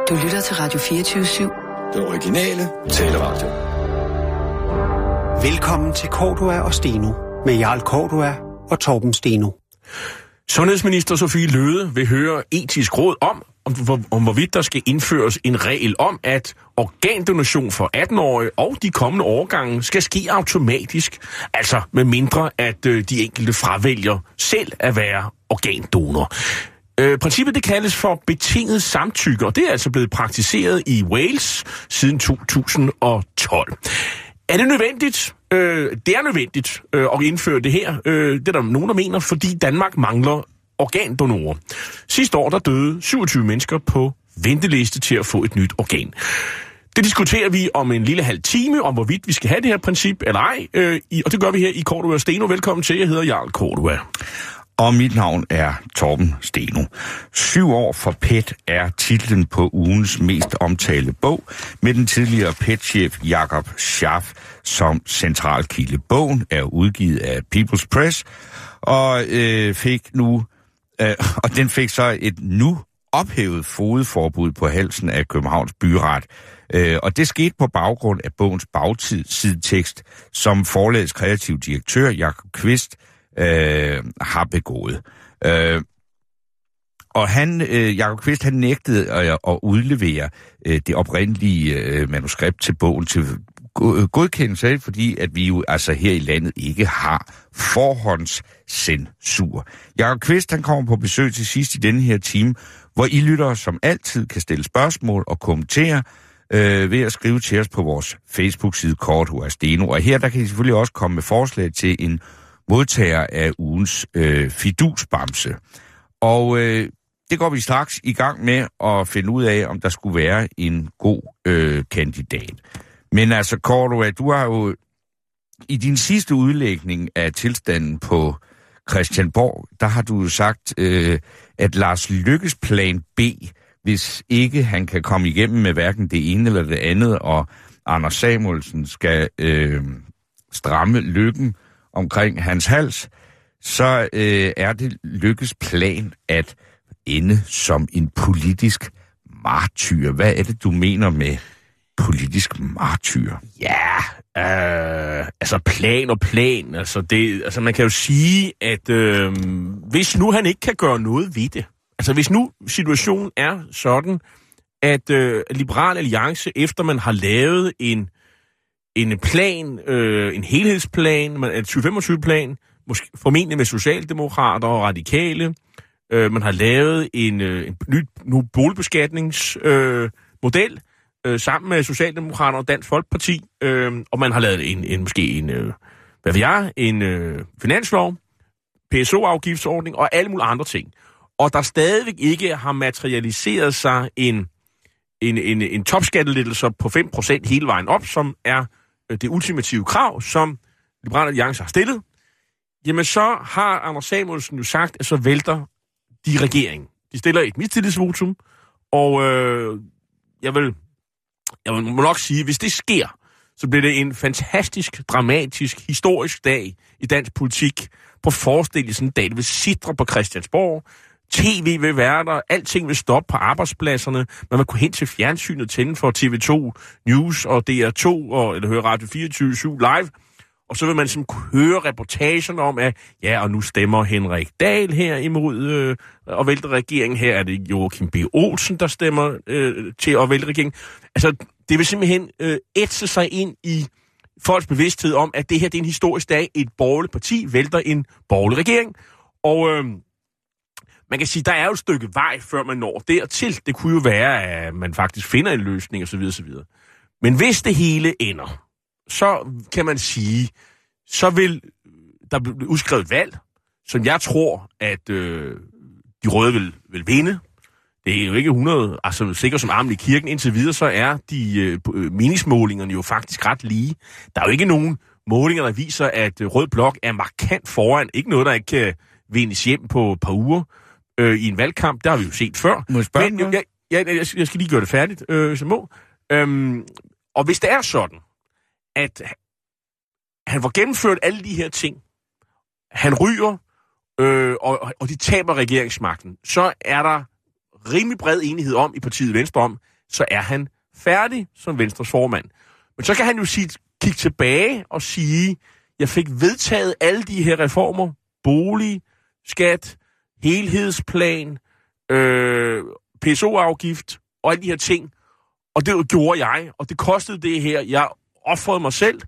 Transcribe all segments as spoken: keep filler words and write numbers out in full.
Du lytter til Radio fireogtyve syv. Den originale taleradio. Velkommen til Cordua og Steno med Jarl Cordua og Torben Steno. Sundhedsminister Sophie Løhde vil høre etisk råd om, om, hvor, om hvorvidt der skal indføres en regel om, at organdonation for atten-årige og de kommende årgange skal ske automatisk. Altså med mindre, at øh, de enkelte fravælger selv at være organdonor. Øh, princippet det kaldes for betinget samtykke, og det er altså blevet praktiseret i Wales siden to tusind og tolv. Er det nødvendigt? Øh, det er nødvendigt øh, at indføre det her. Øh, det er der nogen, der mener, fordi Danmark mangler organdonorer. Sidste år der døde syvogtyve mennesker på venteliste til at få et nyt organ. Det diskuterer vi om en lille halv time, om hvorvidt vi skal have det her princip eller ej. Øh, i, og det gør vi her i Cordua og Steno. Velkommen til. Jeg hedder Jarl Cordua. Og mit navn er Torben Steno. Syv år for Pet er titlen på ugens mest omtalte bog, med den tidligere Pet-chef Jakob Scharf som central kilde. Bogen er udgivet af People's Press, og øh, fik nu øh, og den fik så et nu ophævet fogedforbud på halsen af Københavns Byret. Øh, og det skete på baggrund af bogens bagsidetekst, som forlagets kreative direktør Jakob Kvist Øh, har begået. Øh, og han, øh, Jakob Kvist, han nægtede at, at udlevere øh, det oprindelige øh, manuskript til bogen til godkendelse, fordi at vi jo altså her i landet ikke har forhåndscensur. Jakob Kvist, han kommer på besøg til sidst i denne her time, hvor I lyttere som altid kan stille spørgsmål og kommentere øh, ved at skrive til os på vores Facebook-side Cordua og Steno. Og her der kan I selvfølgelig også komme med forslag til en modtager af ugens øh, fidusbamse. Og øh, det går vi straks i gang med at finde ud af, om der skulle være en god øh, kandidat. Men altså, Cordua, du har jo i din sidste udlægning af tilstanden på Christiansborg, der har du sagt, øh, at Lars Løkkes plan B, hvis ikke han kan komme igennem med hverken det ene eller det andet, og Anders Samuelsen skal øh, stramme Løkken omkring hans hals, så øh, er det Løkkes plan at ende som en politisk martyr. Hvad er det, du mener med politisk martyr? Ja, øh, altså plan og plan. Altså, det, altså man kan jo sige, at øh, hvis nu han ikke kan gøre noget ved det, altså hvis nu situationen er sådan, at øh, Liberal Alliance, efter man har lavet en en plan, øh, en helhedsplan, en tyve femogtyve-plan, måske formentlig med socialdemokrater og radikale. Øh, man har lavet en, øh, en ny nu boligbeskatningsmodel øh, model, øh, sammen med Socialdemokrater og Dansk Folkeparti, øh, og man har lavet en, en måske en, øh, hvad ved jeg, en øh, finanslov, P S O-afgiftsordning og alle mulige andre ting. Og der stadigvæk ikke har materialiseret sig en, en, en, en topskattelettelse på fem procent hele vejen op, som er det ultimative krav, som Liberal Alliance har stillet, jamen så har Anders Samuelsen jo sagt, at så vælter de regeringen. De stiller et mistillidsvotum, og øh, jeg, vil, jeg vil må nok sige, hvis det sker, så bliver det en fantastisk, dramatisk, historisk dag i dansk politik. På forestil jer sådan en dag, det vil sidre på Christiansborg, T V vil være der, alting vil stoppe på arbejdspladserne, man vil gå hen til fjernsynet, tænde for T V to News og D R to, og, eller høre Radio fireogtyve syv live, og så vil man sådan høre reportagen om, at ja, og nu stemmer Henrik Dahl her imod øh, og vælte regeringen. Her er det Joachim B. Olsen, der stemmer øh, til at vælte regeringen. Altså, det vil simpelthen øh, ætse sig ind i folks bevidsthed om, at det her det er en historisk dag, et borgerligt parti vælter en borgerlig regering, og øh, man kan sige, der er jo et stykke vej, før man når dertil. Det kunne jo være, at man faktisk finder en løsning, osv. osv. Men hvis det hele ender, så kan man sige, så vil der blive udskrevet valg, som jeg tror, at øh, de røde vil, vil vinde. Det er jo ikke hundrede, altså sikkert som armen i kirken. Indtil videre, så er de øh, meningsmålingerne jo faktisk ret lige. Der er jo ikke nogen målinger, der viser, at øh, rød blok er markant foran. Ikke noget, der ikke kan vindes hjem på et par uger. Øh, i en valgkamp, der har vi jo set før. Må jeg spørge Men jeg, jeg, jeg, jeg skal lige gøre det færdigt, øh, hvis jeg må. Øhm, og hvis det er sådan, at han får gennemført alle de her ting, han ryger, øh, og, og de taber regeringsmagten, så er der rimelig bred enighed om i partiet Venstre om, så er han færdig som Venstres formand. Men så kan han jo sige, kigge tilbage og sige, jeg fik vedtaget alle de her reformer, bolig, skat, helhedsplan, øh, P S O-afgift og alle de her ting. Og det gjorde jeg, og det kostede det her. Jeg ofrede mig selv,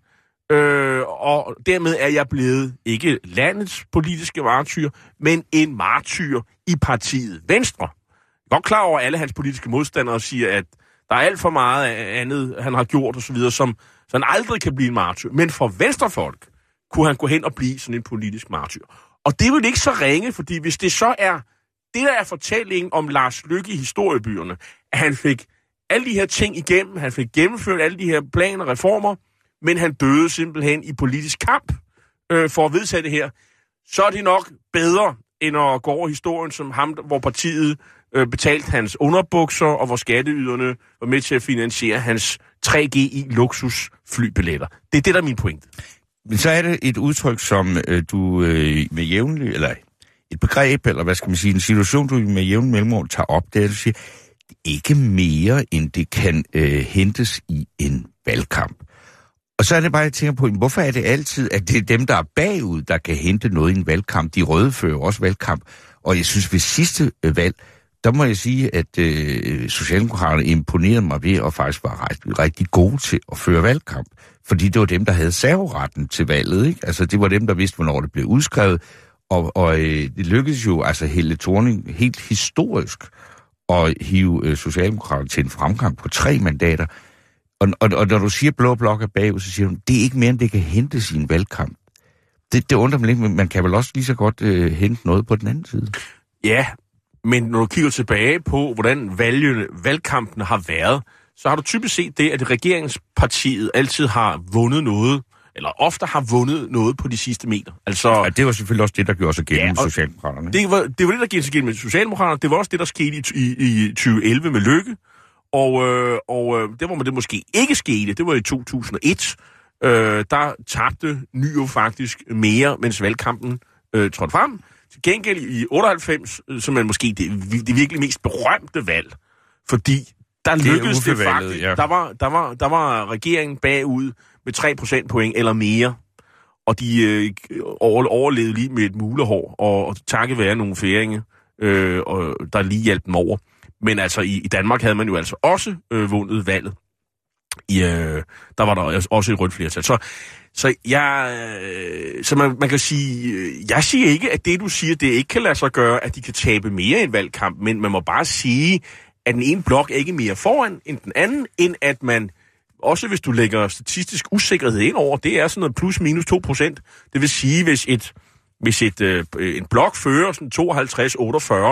øh, og dermed er jeg blevet ikke landets politiske martyr, men en martyr i partiet Venstre. Jeg er godt klar over, at alle hans politiske modstandere siger, at der er alt for meget andet, han har gjort osv., som så han aldrig kan blive en martyr. Men for venstrefolk kunne han gå hen og blive sådan en politisk martyr. Og det er jo ikke så ringe, fordi hvis det så er det, der er fortællingen om Lars Løkke i historiebøgerne, at han fik alle de her ting igennem, han fik gennemført alle de her planer og reformer, men han døde simpelthen i politisk kamp øh, for at vedtage det her, så er det nok bedre, end at gå over historien som ham, hvor partiet øh, betalte hans underbukser, og hvor skatteyderne var med til at finansiere hans tre G I-luksus flybilletter. Det er det, der er min pointe. Men så er det et udtryk, som øh, du øh, med jævnlig, eller et begreb, eller hvad skal man sige, en situation, du med jævnlig mellemrum tager op, det er, at du siger, ikke mere, end det kan øh, hentes i en valgkamp. Og så er det bare, jeg tænker på, hvorfor er det altid, at det er dem, der er bagud, der kan hente noget i en valgkamp? De røde fører også valgkamp. Og jeg synes, ved sidste øh, valg, der må jeg sige, at øh, Socialdemokraterne imponerede mig ved at faktisk være rigtig, rigtig gode til at føre valgkamp. Fordi det var dem, der havde serveretten til valget, ikke? Altså, det var dem, der vidste, hvornår det blev udskrevet. Og, og øh, det lykkedes jo, altså Helle Thorning, helt historisk at hive øh, Socialdemokraterne til en fremgang på tre mandater. Og, og, og når du siger, blå blok er bagud, så siger du, det er ikke mere, end det kan hentes i en valgkamp. Det, det undrer mig ikke, men man kan vel også lige så godt øh, hente noget på den anden side. Ja, men når du kigger tilbage på, hvordan valgene, valgkampene har været, så har du typisk set det, at regeringspartiet altid har vundet noget, eller ofte har vundet noget på de sidste meter. Altså, ja, det var selvfølgelig også det, der gjorde sig gældende ja, med Socialdemokraterne. Det var, det var det, der gjorde sig gældende med Socialdemokraterne. Det var også det, der skete i, i, i tyve elleve med Løkke. Og, øh, og øh, det, hvor man det måske ikke skete, det var i to tusind og et. Øh, der tabte Nyrup faktisk mere, mens valgkampen øh, trådte frem. Til gengæld i otteoghalvfems, øh, som er måske det, det virkelig mest berømte valg, fordi der det lykkedes det faktisk. Ja. Der, var, der, var, der var regeringen bagud med tre procentpoint eller mere, og de øh, overlevede lige med et mulehår, og, og takket være nogle færinger, øh, og der lige hjalp dem over. Men altså, i, i Danmark havde man jo altså også øh, vundet valget. I, øh, der var der også et rødt flertal. Så, så, jeg, øh, så man, man kan sige, øh, jeg siger ikke, at det, du siger, det ikke kan lade sig gøre, at de kan tabe mere i en valgkamp, men man må bare sige, at den ene blok er ikke mere foran end den anden, end at man, også hvis du lægger statistisk usikkerhed ind over, det er sådan noget plus minus to procent. Det vil sige, hvis et, hvis et, øh, en blok fører sådan tooghalvtreds otteogfyrre,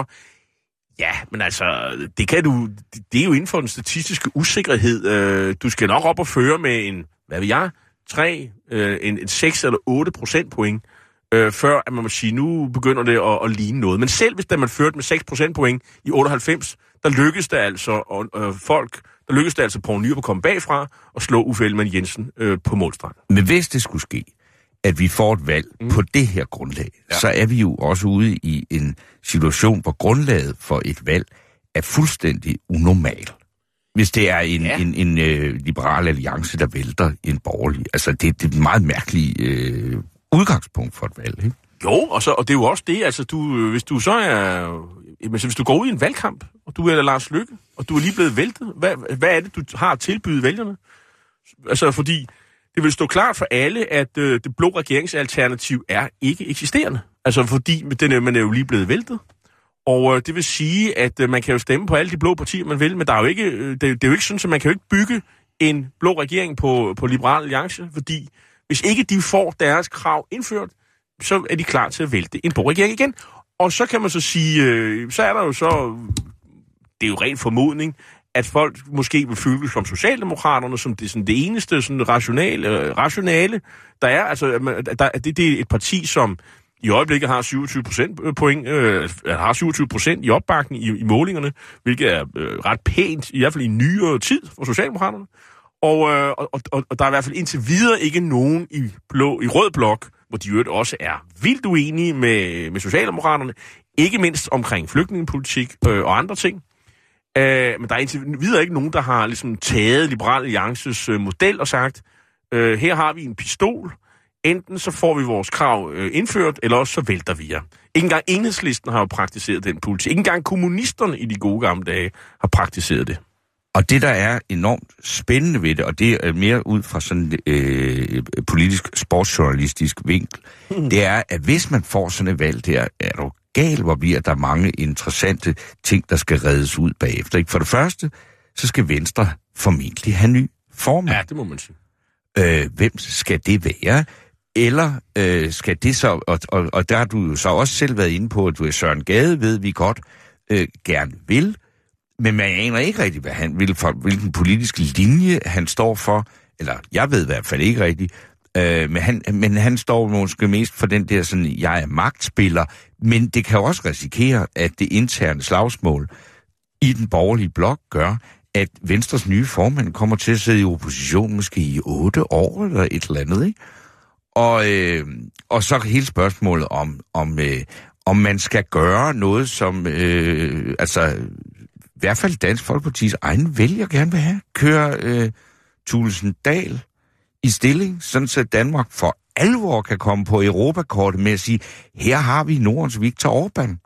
ja, men altså, det kan du, det er jo inden for den statistiske usikkerhed. Du skal nok op og føre med en, hvad ved jeg, tre, en, en seks eller otte procentpoint, før at man må sige, nu begynder det at, at ligne noget. Men selv hvis da man førte med seks procentpoint i otteoghalvfems, der lykkedes det altså, og, og folk, der lykkedes det altså på Nyrup at komme bagfra og slå Uffe Ellemann-Jensen øh, på målstregen. Men hvis det skulle ske, at vi får et valg mm. på det her grundlag, ja. Så er vi jo også ude i en situation, hvor grundlaget for et valg er fuldstændig unormal. Hvis det er en, ja. en, en, en uh, liberal alliance, der vælter en borgerlig. Altså, det, det er et meget mærkeligt uh, udgangspunkt for et valg, ikke? Jo, og, så, og det er jo også det, altså, du, hvis du så er... Jamen, hvis du går ud i en valgkamp, og du er Lars Løkke, og du er lige blevet væltet, hvad, hvad er det, du har at tilbyde vælgerne? Altså, fordi... Det vil stå klart for alle, at øh, det blå regeringsalternativ er ikke eksisterende. Altså fordi den er, man er jo lige blevet væltet. Og øh, det vil sige, at øh, man kan jo stemme på alle de blå partier, man vil, men der er jo ikke, øh, det, det er jo ikke sådan, at man kan jo ikke bygge en blå regering på, på Liberal Alliance, fordi hvis ikke de får deres krav indført, så er de klar til at vælte en blå regering igen. Og så kan man så sige, øh, så er der jo så, det er jo ren formodning, at folk måske vil føle som Socialdemokraterne, som det, sådan det eneste sådan rationale, rationale, der er. Altså, der, det, det er et parti, som i øjeblikket har syvogtyve procent point, øh, har syvogtyve procent i opbakning i, i målingerne, hvilket er øh, ret pænt, i hvert fald i nyere tid for Socialdemokraterne. Og, øh, og, og, og der er i hvert fald indtil videre ikke nogen i, blå, i rød blok, hvor de jo også er vildt uenige med, med Socialdemokraterne, ikke mindst omkring flygtningepolitik øh, og andre ting. Øh, men der er indtil videre ikke nogen, der har ligesom taget Liberal Alliances øh, model og sagt, øh, her har vi en pistol, enten så får vi vores krav øh, indført, eller også så vælter vi jer. Ikke engang Enhedslisten har jo praktiseret den politik. Ikke engang kommunisterne i de gode gamle dage har praktiseret det. Og det, der er enormt spændende ved det, og det er mere ud fra sådan en øh, politisk sportsjournalistisk vinkel, mm. det er, at hvis man får sådan et valg der, er du gal, hvor bliver der mange interessante ting, der skal reddes ud bagefter. Ikke? For det første, så skal Venstre formentlig have ny formand. Ja, det må man sige. Øh, hvem skal det være? Eller øh, skal det så, og, og, og der har du jo så også selv været inde på, at du er Søren Gade, ved vi godt, øh, gerne vil, men man aner ikke rigtigt, hvad han vil for, hvilken politisk linje han står for, eller jeg ved i hvert fald ikke rigtigt, øh, men, han, men han står måske mest for den der sådan, jeg er magtspiller, men det kan også risikere, at det interne slagsmål i den borgerlige blok gør, at Venstres nye formand kommer til at sidde i opposition måske i otte år eller et eller andet, ikke? Og, øh, og så hele spørgsmålet om, om, øh, om man skal gøre noget, som øh, altså i hvert fald Dansk Folkepartis egen vælger gerne vil have. Køre øh, Thulesen Dahl i stilling, sådan så Danmark for alvor kan komme på Europakortet med at sige, her har vi Nordens Viktor Orbán.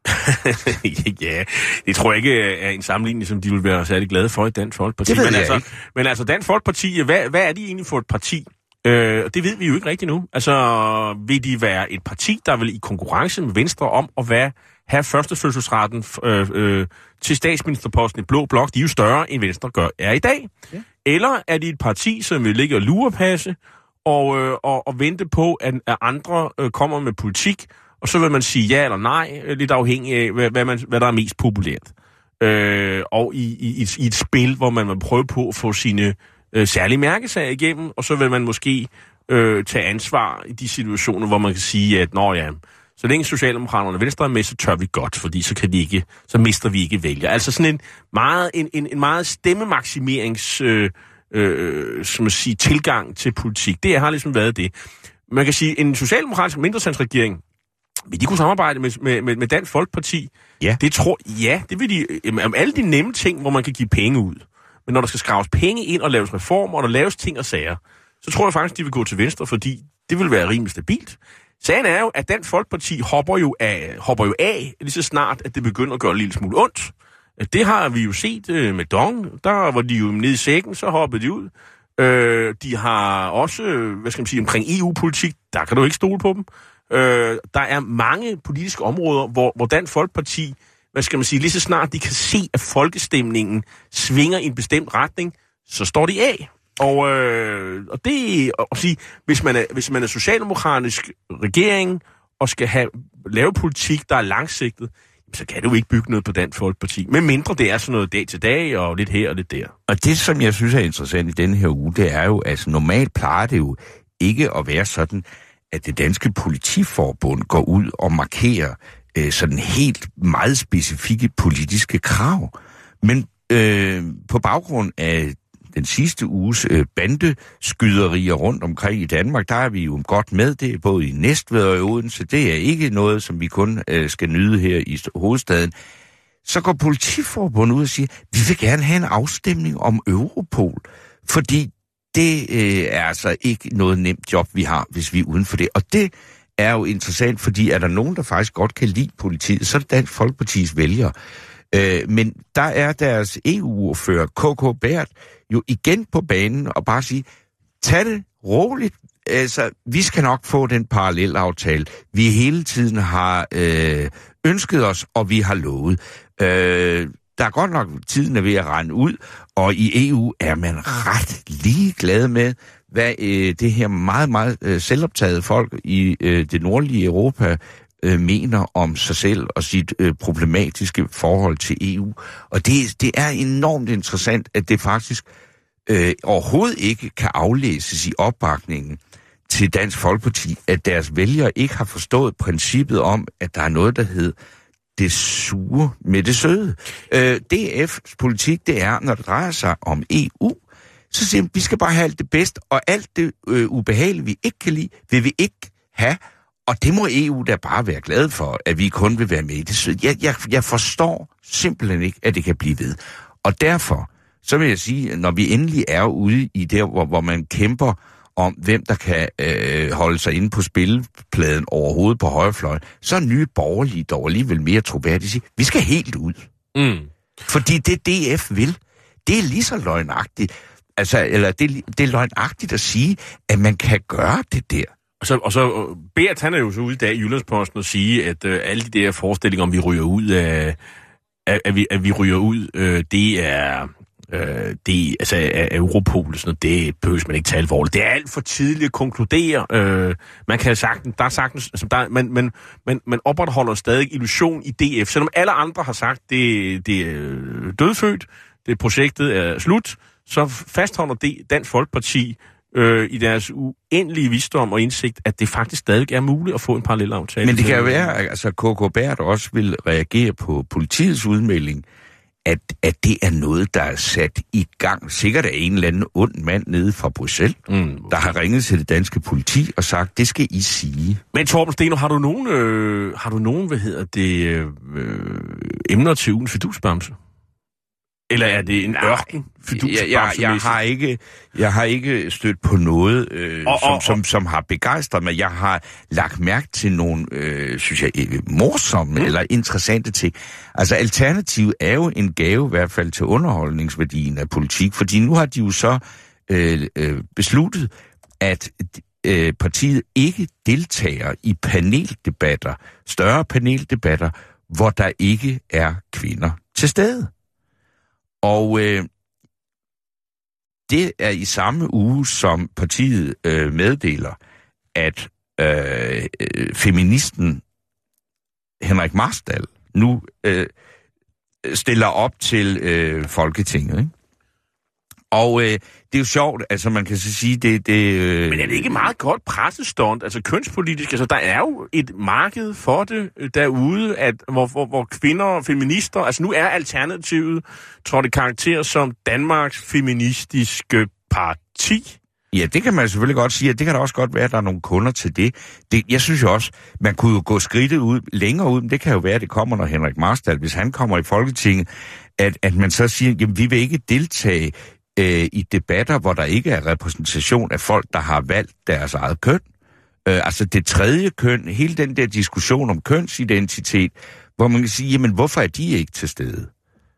Ja, det tror jeg ikke er en sammenligning, som de vil være særlig glade for i Dansk Folkeparti. Det ved men, jeg altså, ikke. men altså Dansk Folkeparti, hvad, hvad er de egentlig for et parti? Øh, det ved vi jo ikke rigtigt nu. Altså, vil de være et parti, der vil i konkurrence med Venstre om at være, have førstefødselsretten øh, øh, til statsministerposten i Blå Blok? De er jo større, end Venstre gør er i dag. Ja. Eller er de et parti, som vil ligge og lurepasse og, øh, og, og vente på, at, at andre øh, kommer med politik, og så vil man sige ja eller nej, lidt afhængig af, hvad, hvad, man, hvad der er mest populært. Øh, og i, i, i, i et spil, hvor man vil prøve på at få sine øh, særlige mærkesager igennem, og så vil man måske øh, tage ansvar i de situationer, hvor man kan sige, at nå ja, så længe Socialdemokraterne og Venstre er med, så tør vi godt, fordi så kan de ikke, så mister vi ikke vælger. Altså sådan en meget, en, en, en meget stemmemaksimerings øh, øh, som at sige, tilgang til politik. Det har ligesom været det. Man kan sige, en socialdemokratisk mindretalsregering, vil de kunne samarbejde med, med, med Dansk Folkeparti? Ja. Det tror ja, det vil de. Om alle de nemme ting, hvor man kan give penge ud. Men når der skal skraves penge ind og laves reformer, og der laves ting og sager, så tror jeg faktisk, de vil gå til Venstre, fordi det vil være rimelig stabilt. Sagen er jo, at Dansk Folkeparti hopper jo af, hopper jo af lige så snart, at det begynder at gøre en lille smule ondt. Det har vi jo set øh, med Dong. Der var de jo nede i sækken, så hoppede de ud. Øh, de har også, hvad skal man sige, omkring E U-politik, der kan du ikke stole på dem. Øh, der er mange politiske områder, hvor, hvor Dansk Folkeparti, hvad skal man sige, lige så snart de kan se, at folkestemningen svinger i en bestemt retning, så står de af. Og, øh, og det at sige, hvis man er, hvis man er socialdemokratisk regering og skal have lave politik, der er langsigtet, så kan du ikke bygge noget på Dansk Folkeparti. Men mindre det er sådan noget dag til dag, og lidt her og lidt der. Og det, som jeg synes er interessant i denne her uge, det er jo, at altså, normalt plejer det jo ikke at være sådan, at det danske politiforbund går ud og markerer øh, sådan helt meget specifikke politiske krav. Men øh, på baggrund af den sidste uges øh, bandeskyderier rundt omkring i Danmark, der er vi jo godt med. Det er både i Næstved og i Odense. Det er ikke noget, som vi kun øh, skal nyde her i hovedstaden. Så går politiforbundet ud og siger, vi vil gerne have en afstemning om Europol, fordi det øh, er altså ikke noget nemt job, vi har, hvis vi er uden for det. Og det er jo interessant, fordi er der nogen, der faktisk godt kan lide politiet, så er det Dansk Folkepartis vælgere. Øh, men der er deres E U-ordfører, K K Bært, jo igen på banen og bare sige, tag det roligt. Altså, vi skal nok få den parallelaftale, vi hele tiden har øh, ønsket os, og vi har lovet. Øh, Der er godt nok tiden er ved at rende ud, og i E U er man ret ligeglad med, hvad øh, det her meget, meget øh, selvoptagede folk i øh, det nordlige Europa øh, mener om sig selv og sit øh, problematiske forhold til E U. Og det, det er enormt interessant, at det faktisk øh, overhovedet ikke kan aflæses i opbakningen til Dansk Folkeparti, at deres vælgere ikke har forstået princippet om, at der er noget, der hedder det sure med det søde. Øh, D F's politik, det er, når det drejer sig om E U, så siger vi, vi skal bare have alt det bedste, og alt det øh, ubehagelige, vi ikke kan lide, vil vi ikke have, Og det må E U da bare være glad for, at vi kun vil være med i det. Jeg, jeg, jeg forstår simpelthen ikke, at det kan blive ved. Og derfor, så vil jeg sige, når vi endelig er ude i det, hvor, hvor man kæmper om, hvem der kan øh, holde sig inde på spillepladen overhovedet på højrefløjen, så er nye borgerlige dog alligevel mere troværdige. Sige, vi skal helt ud. Mm. Fordi det D F vil, det er lige så løgnagtigt. Altså, eller det, det er løgnagtigt at sige, at man kan gøre det der. Og så, og så Bert, han er jo så ude i dag i Jyllandsposten og sige, at øh, alle de der forestillinger, om vi ryger ud af, at, at, vi, at vi ryger ud, øh, det er, øh, det, altså, af Europol og sådan noget, det behøves man ikke tage alvorligt. Det er alt for tidligt at konkludere. Øh, man kan sagtens, der er sagtens, altså, der, man, man, man, man opretholder stadig illusion i D F, selvom alle andre har sagt, det, det er dødfødt, det projektet er slut, så fastholder det Dansk Folkeparti øh, i deres uendelige visdom og indsigt, at det faktisk stadig er muligt at få en parallelaftale. Men det kan jo være, at altså, K K Bert også vil reagere på politiets udmelding, at, at det er noget, der er sat i gang. Sikkert af en eller anden ond mand nede fra Bruxelles, mm. der har ringet til det danske politi og sagt, det skal I sige. Men Torben Steno, har du nogen, øh, har du nogen hvad hedder det, øh, emner til ugens fidusbamse? Eller er det en ørken? Jeg, jeg, jeg, har ikke, jeg har ikke stødt på noget, øh, og, som, og, som, som har begejstret mig. Jeg har lagt mærke til nogle, øh, synes jeg, morsomme mm. eller interessante ting. Altså, alternativet er jo en gave, i hvert fald til underholdningsværdien af politik, fordi nu har de jo så øh, øh, besluttet, at øh, partiet ikke deltager i paneldebatter, større paneldebatter, hvor der ikke er kvinder til stede. Og øh, det er i samme uge, som partiet øh, meddeler, at øh, feministen Henrik Marstal nu øh, stiller op til øh, Folketinget, ikke? Og øh, det er jo sjovt, altså man kan så sige, det... det øh... Men er det ikke meget godt pressestunt, altså kønspolitisk? Altså der er jo et marked for det derude, at, hvor, hvor, hvor kvinder og feminister... Altså nu er Alternativet, tror det karakter som Danmarks feministiske parti. Ja, det kan man selvfølgelig godt sige, og det kan da også godt være, at der er nogle kunder til det. det jeg synes jo også, man kunne jo gå skridtet ud, længere ud, men det kan jo være, at det kommer, når Henrik Marstal, hvis han kommer i Folketinget, at, at man så siger, jamen vi vil ikke deltage øh, i debatter, hvor der ikke er repræsentation af folk, der har valgt deres eget køn. Øh, altså det tredje køn, hele den der diskussion om kønsidentitet, hvor man kan sige, jamen hvorfor er de ikke til stede?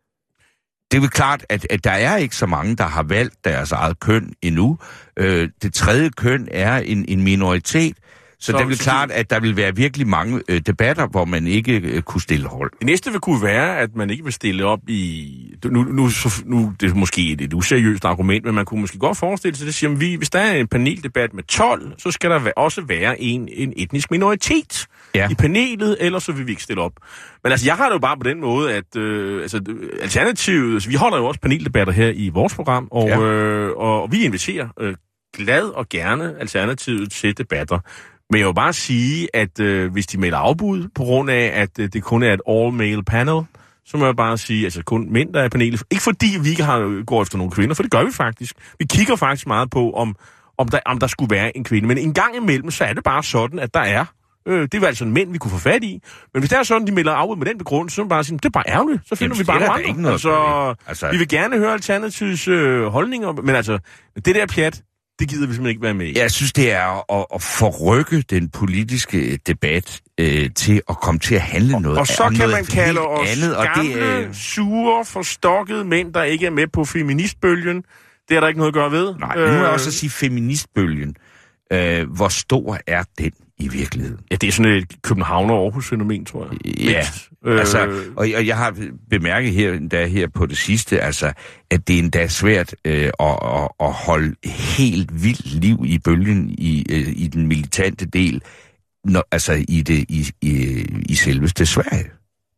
Det er jo klart, at, at der er ikke så mange, der har valgt deres eget køn endnu. Øh, det tredje køn er en, en minoritet, så, så det er jo klart, at der vil være virkelig mange øh, debatter, hvor man ikke øh, kunne stille hold. Det næste vil kunne være, at man ikke vil stille op i... Nu, nu, nu det er måske et, et useriøst argument, men man kunne måske godt forestille sig, at det siger, at vi, hvis der er en paneldebat med tolv, så skal der også være en, en etnisk minoritet ja. i panelet, ellers så vil vi ikke stille op. Men altså, jeg har det jo bare på den måde, at øh, altså, Alternativet... Altså, vi holder jo også paneldebatter her i vores program, og, ja. øh, og, og vi inviterer øh, glad og gerne Alternativet til debatter. Men jeg vil bare sige, at øh, hvis de melder afbud på grund af, at øh, det kun er et all-male panel, så må jeg bare sige, altså kun mænd, der er i panelet. Ikke fordi vi ikke har, går efter nogle kvinder, for det gør vi faktisk. Vi kigger faktisk meget på, om, om, der, om der skulle være en kvinde. Men en gang imellem, så er det bare sådan, at der er. Øh, det var altså en mænd, vi kunne få fat i. Men hvis det er sådan, de melder afbud med den begrundelse, så må bare sige, det er bare ærgerligt. Så finder Jamen, vi bare nogle andre. Noget altså, altså, vi vil gerne høre Alternativets øh, holdninger, men altså, det der pjat, det gider vi simpelthen ikke være med i. Jeg synes, det er at, at forrykke den politiske debat øh, til at komme til at handle og, noget. Og så kan man kalde os andet, gamle, det, øh... sure, forstokkede mænd, der ikke er med på feministbølgen. Det er der ikke noget at gøre ved. Nej, øh... nu må jeg også sige feministbølgen. Øh, hvor stor er den i virkeligheden? Ja, det er sådan et København- og Aarhus-fænomen, tror jeg. Ja, øh... altså, og, og jeg har bemærket her, endda her på det sidste, altså, at det er endda svært øh, at, at, at holde helt vildt liv i bølgen i, øh, i den militante del, når, altså i, det, i, i, i selveste Sverige.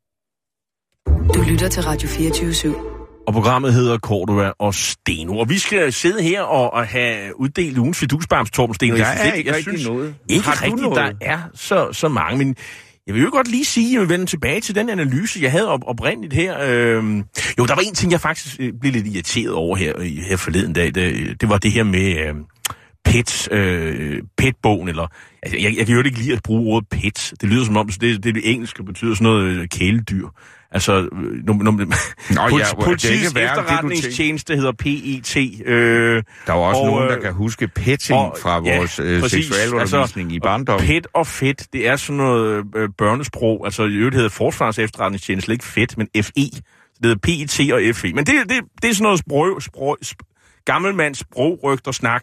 Du lytter til Radio fireogtyve syv. Og programmet hedder Cordua og Steno. Og vi skal sidde her og, og have uddelt ugens fidusbams, Torben Steno. Der er ikke jeg rigtig synes, noget. Ikke Har rigtigt, noget? Der er så, så mange. Men jeg vil jo godt lige sige, at jeg vil vende tilbage til den analyse, jeg havde op, oprindeligt her. Øhm, jo, der var en ting, jeg faktisk blev lidt irriteret over her, her forleden dag. Det, det var det her med øh, pet, øh, pet-bogen, eller... Altså, jeg, jeg kan jo ikke lide at bruge ordet pet. Det lyder som om, det, det, det engelske betyder sådan noget kæledyr. Altså, no, no, Nå, ja, politiets efterretningstjeneste hedder P E T. Øh, der er også og, nogen, der kan huske petting og, fra vores ja, øh, seksualundervisning altså, i barndommen. Pet og fedt, det er sådan noget øh, børnesprog. Altså, i øvrigt hedder Forsvarets efterretningstjeneste ikke fedt, men F E. Det hedder P E T og F E. Men det, det, det er sådan noget sprog, sprog, sprog, gammelmands sprogrygter snak.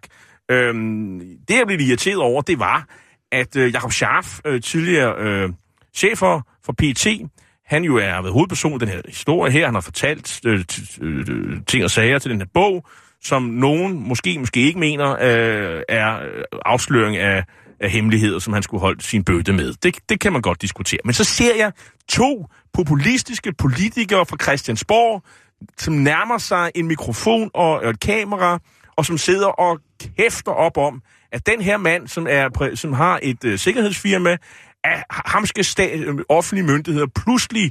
Øhm, det, jeg blev irriteret over, det var, at øh, Jakob Scharf, øh, tidligere øh, chef for, for P E T, han jo er ved hovedperson i den her historie her. Han har fortalt øh, øh, ting og sager til den her bog, som nogen måske, måske ikke mener øh, er afsløring af, af hemmeligheder, som han skulle holde sin bøtte med. Det, det kan man godt diskutere. Men så ser jeg to populistiske politikere fra Christiansborg, som nærmer sig en mikrofon og et kamera, og som sidder og kæfter op om, at den her mand, som, er, som har et øh, sikkerhedsfirma, at ham skal sta- offentlige myndigheder pludselig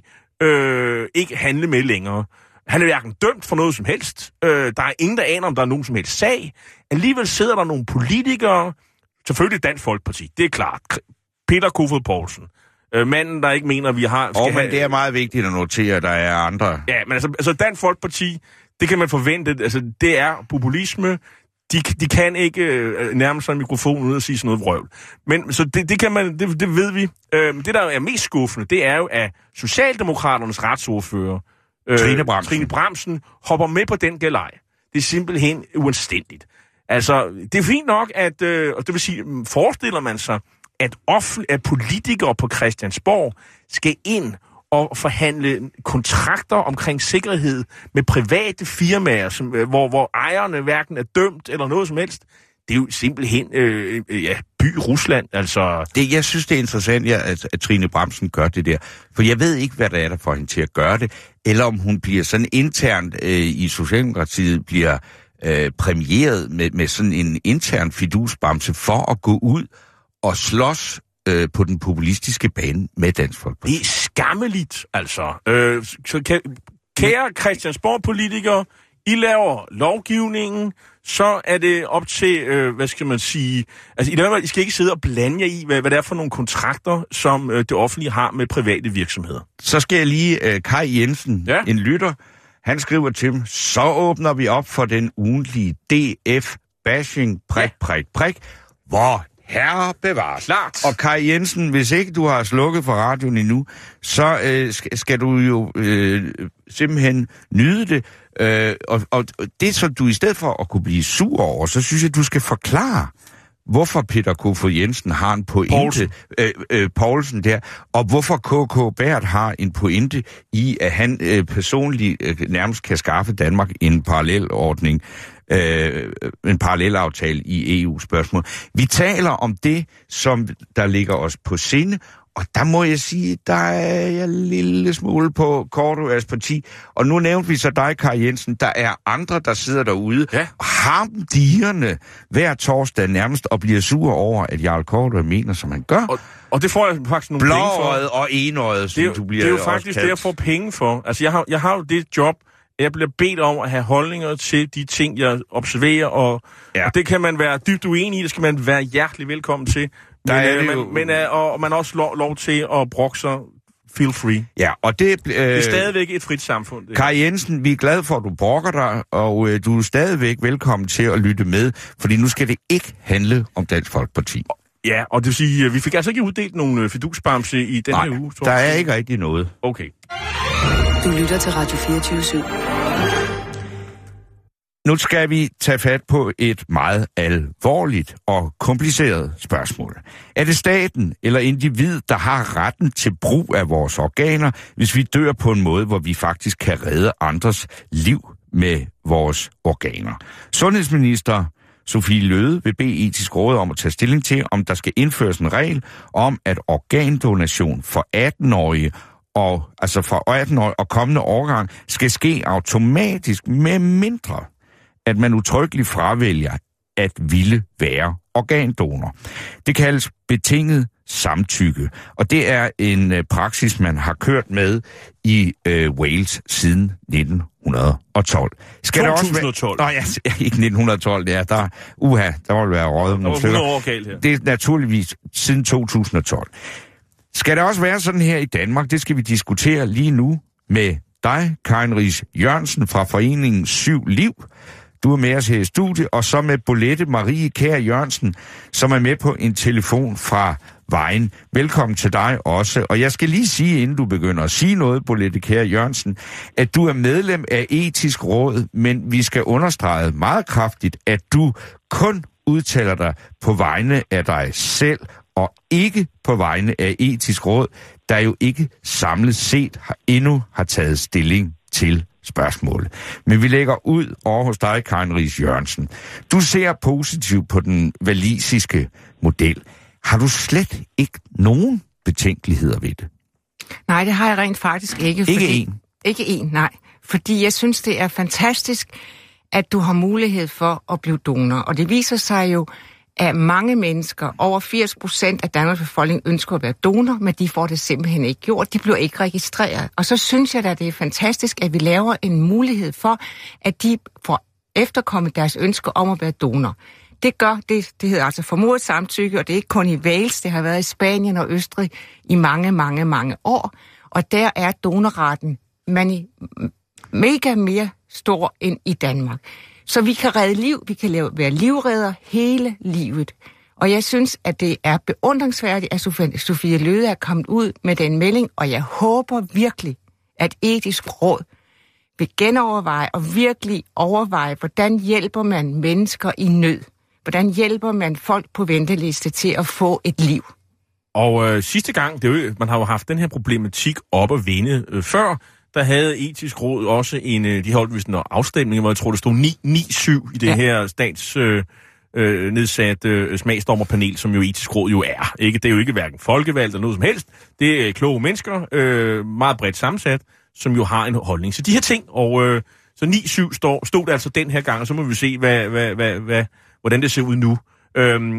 øh, ikke handle med længere. Han er hverken dømt for noget som helst. Øh, der er ingen, der aner, om der er nogen som helst sag. Alligevel sidder der nogle politikere, selvfølgelig Dansk Folkeparti, det er klart. Peter Kofod Poulsen. Øh, manden, der ikke mener, at vi har... Åh, oh, men have... det er meget vigtigt at notere, at der er andre... Ja, men altså, altså Dansk Folkeparti, det kan man forvente. Altså, det er populisme. De, de kan ikke øh, nærme sig en mikrofon ud og sige sådan noget vrøvl. Men så det, det kan man, det, det ved vi. Øh, det, der er mest skuffende, det er jo, at Socialdemokraternes retsordfører, øh, Trine Bramsen. Trine Bramsen, hopper med på den galej. Det er simpelthen uanstændigt. Altså, det er fint nok, at, øh, og det vil sige, forestiller man sig, at, offentlig, at politikere på Christiansborg skal ind og forhandle kontrakter omkring sikkerhed med private firmaer, som, hvor, hvor ejerne hverken er dømt eller noget som helst. Det er jo simpelthen øh, ja, by Rusland, altså... Det, jeg synes, det er interessant, ja, at, at Trine Bramsen gør det der. For jeg ved ikke, hvad der er der for hende til at gøre det, eller om hun bliver sådan internt øh, i Socialdemokratiet, bliver øh, præmieret med, med sådan en intern fidusbamse for at gå ud og slås øh, på den populistiske bane med Dansk Folkeparti. Det er skammeligt, altså. Øh, så kan, kære Christiansborg-politikere, I laver lovgivningen, så er det op til, øh, hvad skal man sige, altså I, laver, I skal ikke sidde og blande jer i, hvad, hvad det er for nogle kontrakter, som øh, det offentlige har med private virksomheder. Så skal jeg lige, øh, Kai Jensen, ja? en lytter, han skriver til dem, så åbner vi op for den ugentlige D F-bashing, prik, ja. prik, prik, hvor herre bevares. Klart. Og Kai Jensen, hvis ikke du har slukket for radioen endnu, så øh, skal, skal du jo øh, simpelthen nyde det. Øh, og, og det, som du i stedet for at kunne blive sur over, så synes jeg, du skal forklare, hvorfor Peter Kofod Jensen har en pointe, Poulsen. Øh, øh, Poulsen der, og hvorfor K K Bært har en pointe i, at han øh, personligt øh, nærmest kan skaffe Danmark en parallelordning, øh, en parallelaftale i E U-spørgsmål. Vi taler om det, som der ligger os på sinde, og der må jeg sige, der er jeg en lille smule på Kortuas parti. Og nu nævnte vi så dig, Kai Jensen. Der er andre, der sidder derude, ja. hamdierne hver torsdag nærmest, og bliver sure over, at Jarl Kortua mener, som han gør. Og, og det får jeg faktisk nogle penge for. Blåøjet og enøjet, som det, du bliver Det er jo faktisk det, jeg får penge for. Altså, jeg har, jeg har jo det job, jeg bliver bedt om at have holdninger til de ting, jeg observerer, og, ja. og det kan man være dybt uenig i, det skal man være hjertelig velkommen til. Men, er øh, man, jo... men øh, og man har også lov, lov til at brokke sig. Feel free. Ja, og det... Øh, det er stadigvæk et frit samfund. Det. Kai Jensen, vi er glade for, at du brokker dig, og øh, du er stadigvæk velkommen til at lytte med, fordi nu skal det ikke handle om Dansk Folkeparti. Ja, og det vil sige, vi fik altså ikke uddelt nogen fidusbamse i den Nej, her uge. der er ikke rigtig noget. Okay. Du lytter til Radio fireogtyve syv. Nu skal vi tage fat på et meget alvorligt og kompliceret spørgsmål. Er det staten eller individ, der har retten til brug af vores organer, hvis vi dør på en måde, hvor vi faktisk kan redde andres liv med vores organer? Sundhedsminister Sophie Løhde vil bede Etisk Råd om at tage stilling til, om der skal indføres en regel om, at organdonation for atten-årige og altså for atten-årige og kommende årgang skal ske automatisk, med mindre at man utryggeligt fravælger at ville være organdonor. Det kaldes betinget samtykke. Og det er en øh, praksis, man har kørt med i øh, Wales siden nitten tolv. Skal to tusind og tolv? Der også være... Nå ja, ikke nitten tolv, ja, der, uha, der må være røget nogle stykker. hundrede år galt her. Det er naturligvis siden to tusind og tolv. Skal det også være sådan her i Danmark? Det skal vi diskutere lige nu med dig, Karin Riis Jørgensen fra foreningen Syv Liv. Du er med os her i studiet, og så med Bolette Marie Kjær Jørgensen, som er med på en telefon fra Vejen. Velkommen til dig også. Og jeg skal lige sige, inden du begynder at sige noget, Bolette Kjær Jørgensen, at du er medlem af Etisk Råd, men vi skal understrege meget kraftigt, at du kun udtaler dig på vegne af dig selv, og ikke på vegne af Etisk Råd, der jo ikke samlet set har, endnu har taget stilling til spørgsmålet. Men vi lægger ud over hos dig, Karin Riis Jørgensen. Du ser positivt på den walisiske model. Har du slet ikke nogen betænkeligheder ved det? Nej, det har jeg rent faktisk ikke. Ikke fordi, en? Ikke en, nej. Fordi jeg synes, det er fantastisk, at du har mulighed for at blive donor. Og det viser sig jo, at mange mennesker, over firs procent af Danmarks befolkning, ønsker at være donor, men de får det simpelthen ikke gjort. De bliver ikke registreret. Og så synes jeg da, det er fantastisk, at vi laver en mulighed for, at de får efterkommet deres ønsker om at være donor. Det gør, det, det hedder altså formodet samtykke, og det er ikke kun i Wales, det har været i Spanien og Østrig i mange, mange, mange år. Og der er donorraten man, mega mere stor end i Danmark. Så vi kan redde liv, vi kan lave, være livredder hele livet. Og jeg synes, at det er beundringsværdigt, at Sophie Løhde er kommet ud med den melding, og jeg håber virkelig, at Etisk Råd vil genoverveje og virkelig overveje, hvordan hjælper man mennesker i nød? Hvordan hjælper man folk på venteliste til at få et liv? Og øh, sidste gang, det er jo, man har jo haft den her problematik op at vinde øh, før, der havde Etisk Råd også en, øh, de holdt vist en afstemning, hvor jeg tror, det stod ni ni syv i det ja. her stats øh, øh, nedsatte øh, smagsdommerpanel, som jo Etisk Råd jo er. Ikke? Det er jo ikke hverken folkevalgt eller noget som helst. Det er kloge mennesker, øh, meget bredt sammensat, som jo har en holdning til de her ting. Og øh, så ni syv stod, stod det altså den her gang, og så må vi se, hvad, hvad, hvad, hvad, hvordan det ser ud nu. Øhm,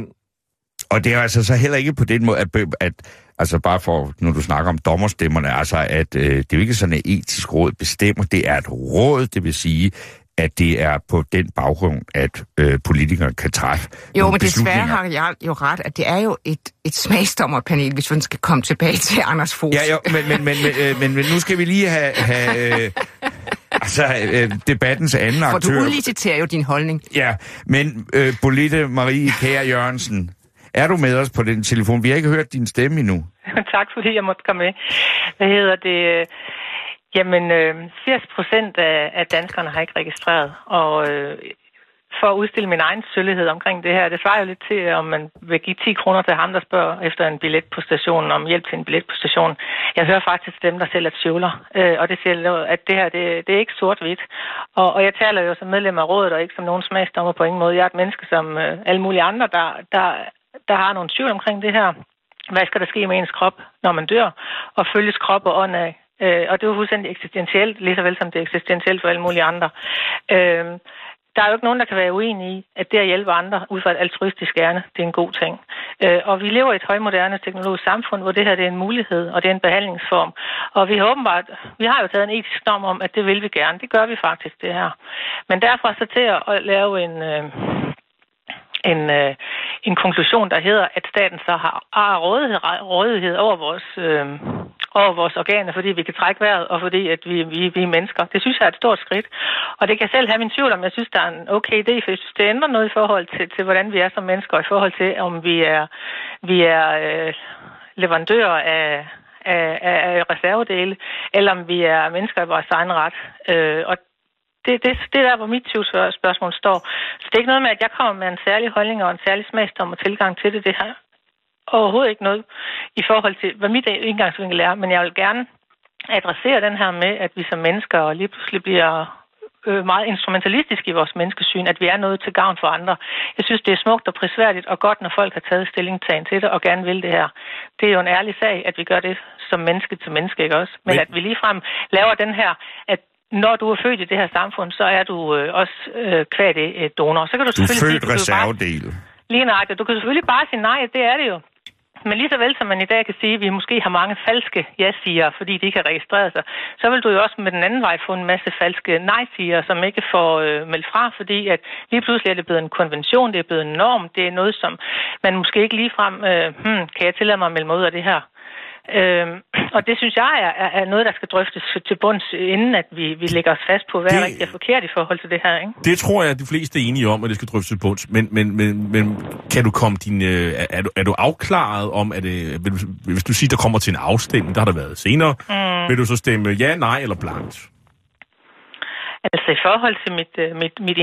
Og det er altså så heller ikke på den måde, at, at altså bare for, når du snakker om dommerstemmerne, altså at øh, det er jo ikke sådan, at Etisk Råd bestemmer. Det er et råd, det vil sige, at det er på den baggrund, at øh, politikere kan træffe Jo, men desværre har jeg jo ret, at det er jo et, et smagsdommerpanel, hvis man skal komme tilbage til Anders Fogh. Ja, jo, men, men, men, men, men, men nu skal vi lige have... have øh, altså, øh, debattens anden For aktør... du udliciterer jo din holdning. Ja, men øh, Bolette Marie Kjær Jørgensen, er du med os på den telefon? Vi har ikke hørt din stemme endnu. Tak fordi jeg måtte komme med. Hvad hedder det? Jamen, øh, firs procent af, af danskerne har ikke registreret, og øh, for at udstille min egen søllighed omkring det her, det svarer jo lidt til, om man vil give ti kroner til ham, der spørger efter en billet på stationen, om hjælp til en billet på stationen. Jeg hører faktisk dem, der sælger tvivler, øh, og det siger, at det her, det, det er ikke sort-hvidt. Og, og jeg taler jo som medlem af rådet, og ikke som nogen smagsdommer på ingen måde. Jeg er et menneske som øh, alle mulige andre, der, der, der har nogle tvivl omkring det her. Hvad skal der ske med ens krop, når man dør, og følges krop og ånd af? Øh, og det er jo fuldstændig eksistentielt, lige så vel som det er eksistentielt for alle mulige andre. Øh, der er jo ikke nogen, der kan være uenige i, at det at hjælpe andre ud fra et altruistisk ærne, det er en god ting. Øh, og vi lever i et højmoderne teknologisk samfund, hvor det her det er en mulighed, og det er en behandlingsform. Og vi har åbenbart, vi har jo taget en etisk norm om, at det vil vi gerne. Det gør vi faktisk, det her. Men derfra så til at lave en... Øh, En, øh, en konklusion, der hedder, at staten så har, har rådighed, rådighed over, vores, øh, over vores organer, fordi vi kan trække vejret, og fordi at vi, vi, vi er mennesker. Det synes jeg er et stort skridt. Og det kan selv have min tvivl om, jeg synes, der er en okay idé, for jeg synes, det ændrer noget i forhold til, til hvordan vi er som mennesker, i forhold til, om vi er, vi er øh, leverandører af, af, af reservedele, eller om vi er mennesker i vores egen ret. Øh, og Det, det, det er der, hvor mit tvivlsspørgsmål står. Så det er ikke noget med, at jeg kommer med en særlig holdning og en særlig smagsdom og tilgang til det. Det har overhovedet ikke noget i forhold til, hvad mit indgangsvinkel er. Men jeg vil gerne adressere den her med, at vi som mennesker lige pludselig bliver øh, meget instrumentalistiske i vores menneskesyn, at vi er noget til gavn for andre. Jeg synes, det er smukt og prisværdigt og godt, når folk har taget stillingtagen til det og gerne vil det her. Det er jo en ærlig sag, at vi gør det som menneske til menneske, ikke også? Men, Men... at vi ligefrem laver den her, at når du er født i det her samfund, så er du øh, også øh, kvad det øh, donor. Så kan du, du er født reservedel. Lige nøjagtigt. Du kan selvfølgelig bare sige nej, det er det jo. Men lige så vel som man i dag kan sige, at vi måske har mange falske ja-sigere, fordi de ikke har registreret sig, så vil du jo også med den anden vej få en masse falske nej-sigere, som ikke får øh, meldt fra, fordi at lige pludselig er det blevet en konvention, det er blevet en norm, det er noget, som man måske ikke ligefrem, øh, hmm, kan jeg tillade mig at melde mig ud af det her? Øhm, og det synes jeg er, er noget, der skal drøftes til bunds, inden at vi, vi lægger os fast på, hvad det, er rigtigt og forkert i forhold til det her, ikke? Det tror jeg, at de fleste er enige om, at det skal drøftes til bunds. Men, men, men, men kan du komme din... Øh, er, du, er du afklaret om, at det, vil du, hvis du siger, der kommer til en afstemning, der har der været senere, mm. vil du så stemme ja, nej eller blankt? Altså i forhold til mit, mit, mit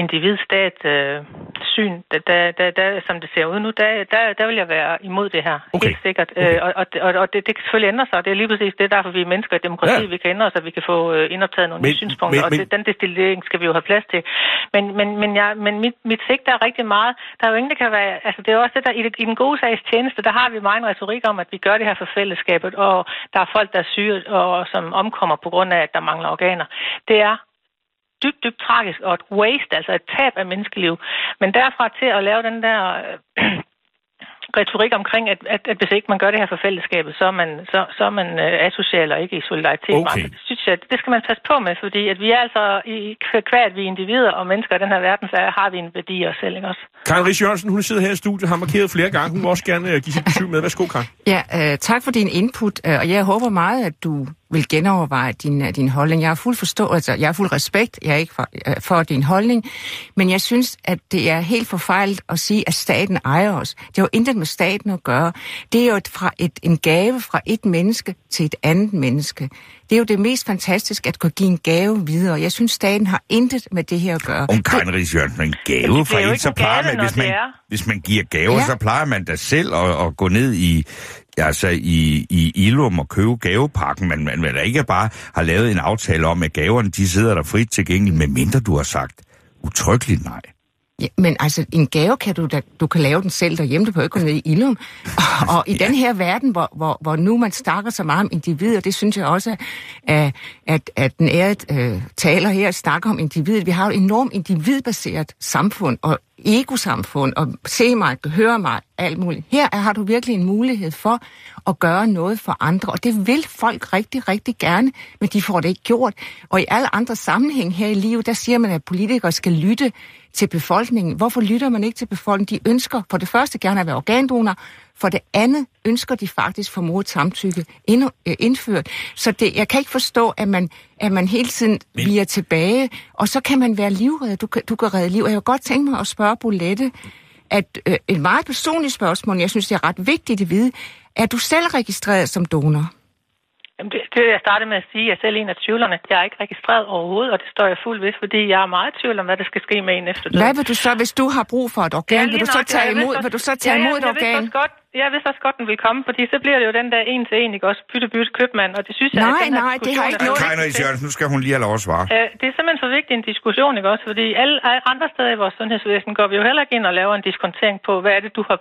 individstat-syn, øh, da, da, da, som det ser ud nu, der, der, der vil jeg være imod det her. Okay. Helt sikkert. Okay. Øh, og og, og det, det kan selvfølgelig ændre sig. Det er lige præcis det, derfor vi er mennesker i demokrati. Ja. Vi kan ændre os, at vi kan få øh, indoptaget nogle men, synspunkter. Men, og det, den destillering skal vi jo have plads til. Men, men, men, jeg, men mit, mit sigte er rigtig meget. Der er jo ingen, der kan være... Altså det er også det, der i, det, i den gode sags tjeneste, der har vi meget en retorik om, at vi gør det her for fællesskabet. Og der er folk, der er syge og som omkommer på grund af, at der mangler organer. Det er dybt, dybt tragisk, og et waste, altså et tab af menneskeliv. Men derfra til at lave den der øh, retorik omkring, at, at, at hvis ikke man gør det her for fællesskabet, så er man, så, så er man øh, asocial og ikke i solidaritet. Okay. Det synes jeg, det skal man passe på med, fordi at vi er altså, i hver at vi er individer og mennesker i den her verden, så har vi en værdi os selv, ikke også? Karen Riis Jørgensen, hun sidder her i studiet, har markeret flere gange. Hun må også gerne uh, give sit besøg med. Værsgo, Karen. Ja, øh, tak for din input, øh, og jeg håber meget, at du vil genoverveje din, din holdning. Jeg har fuld forståelse, jeg har fuld respekt, jeg er ikke for, øh, for din holdning, men jeg synes, at det er helt forfejlet at sige, at staten ejer os. Det har jo intet med staten at gøre. Det er jo et, fra et, en gave fra et menneske til et andet menneske. Det er jo det mest fantastiske, at kunne give en gave videre. Jeg synes, staten har intet med det her at gøre. Om Karen Riis Jørgensen, en gave fra en, så plejer man, hvis man, hvis man giver gaver, ja. så plejer man da selv at, at gå ned i, altså i, i Ilum og købe gavepakken. Man, man, man ikke bare har lavet en aftale om, at gaverne, de sidder der frit tilgængeligt, medmindre du har sagt utryggeligt nej. Ja, men altså, en gave kan du da, du kan lave den selv derhjemme, du kan ikke gå ned i Ilum. Og, og i ja. den her verden, hvor, hvor, hvor nu man snakker så meget om individer, det synes jeg også, at, at, at den ærede øh, taler her snakker om individet. Vi har jo et enormt individbaseret samfund og egosamfund, og se mig, høre mig, alt muligt. Her har du virkelig en mulighed for at gøre noget for andre, og det vil folk rigtig, rigtig gerne, men de får det ikke gjort. Og i alle andre sammenhæng her i livet, der siger man, at politikere skal lytte til befolkningen. Hvorfor lytter man ikke til befolkningen? De ønsker for det første gerne at være organdonor, for det andet ønsker de faktisk formodet samtykke indført. Så det, jeg kan ikke forstå, at man, at man hele tiden Men... bliver tilbage, og så kan man være livreddet. Du, du kan redde liv. Og jeg vil godt tænke mig at spørge Bolette, at øh, et meget personligt spørgsmål, jeg synes, det er ret vigtigt at vide, er du selv registreret som donor? Jamen det, det jeg startede med at sige, jeg er selv en af tvivlerne. Jeg er ikke registreret overhovedet, og det står jeg fuldt ved, fordi jeg er meget i tvivl om, hvad der skal ske med en efter døden. Hvad vil du så, hvis du har brug for et organ? Ja, vil du så tage imod, vil du så tage ja, imod et jeg organ? Vidste godt, jeg vidste også godt, den vil komme, fordi så bliver det jo den der en til en, ikke også? Bytte, bytte, købmand, og det synes jeg... Nej, nej, det har ikke noget... Karen Riis Jørgensen, nu skal hun lige have lov at svare. Øh, det er simpelthen for vigtig en diskussion, ikke også? Fordi alle andre steder i vores sundhedsvæsen går vi jo heller ikke ind og laver en diskontering på, hvad er det, du har...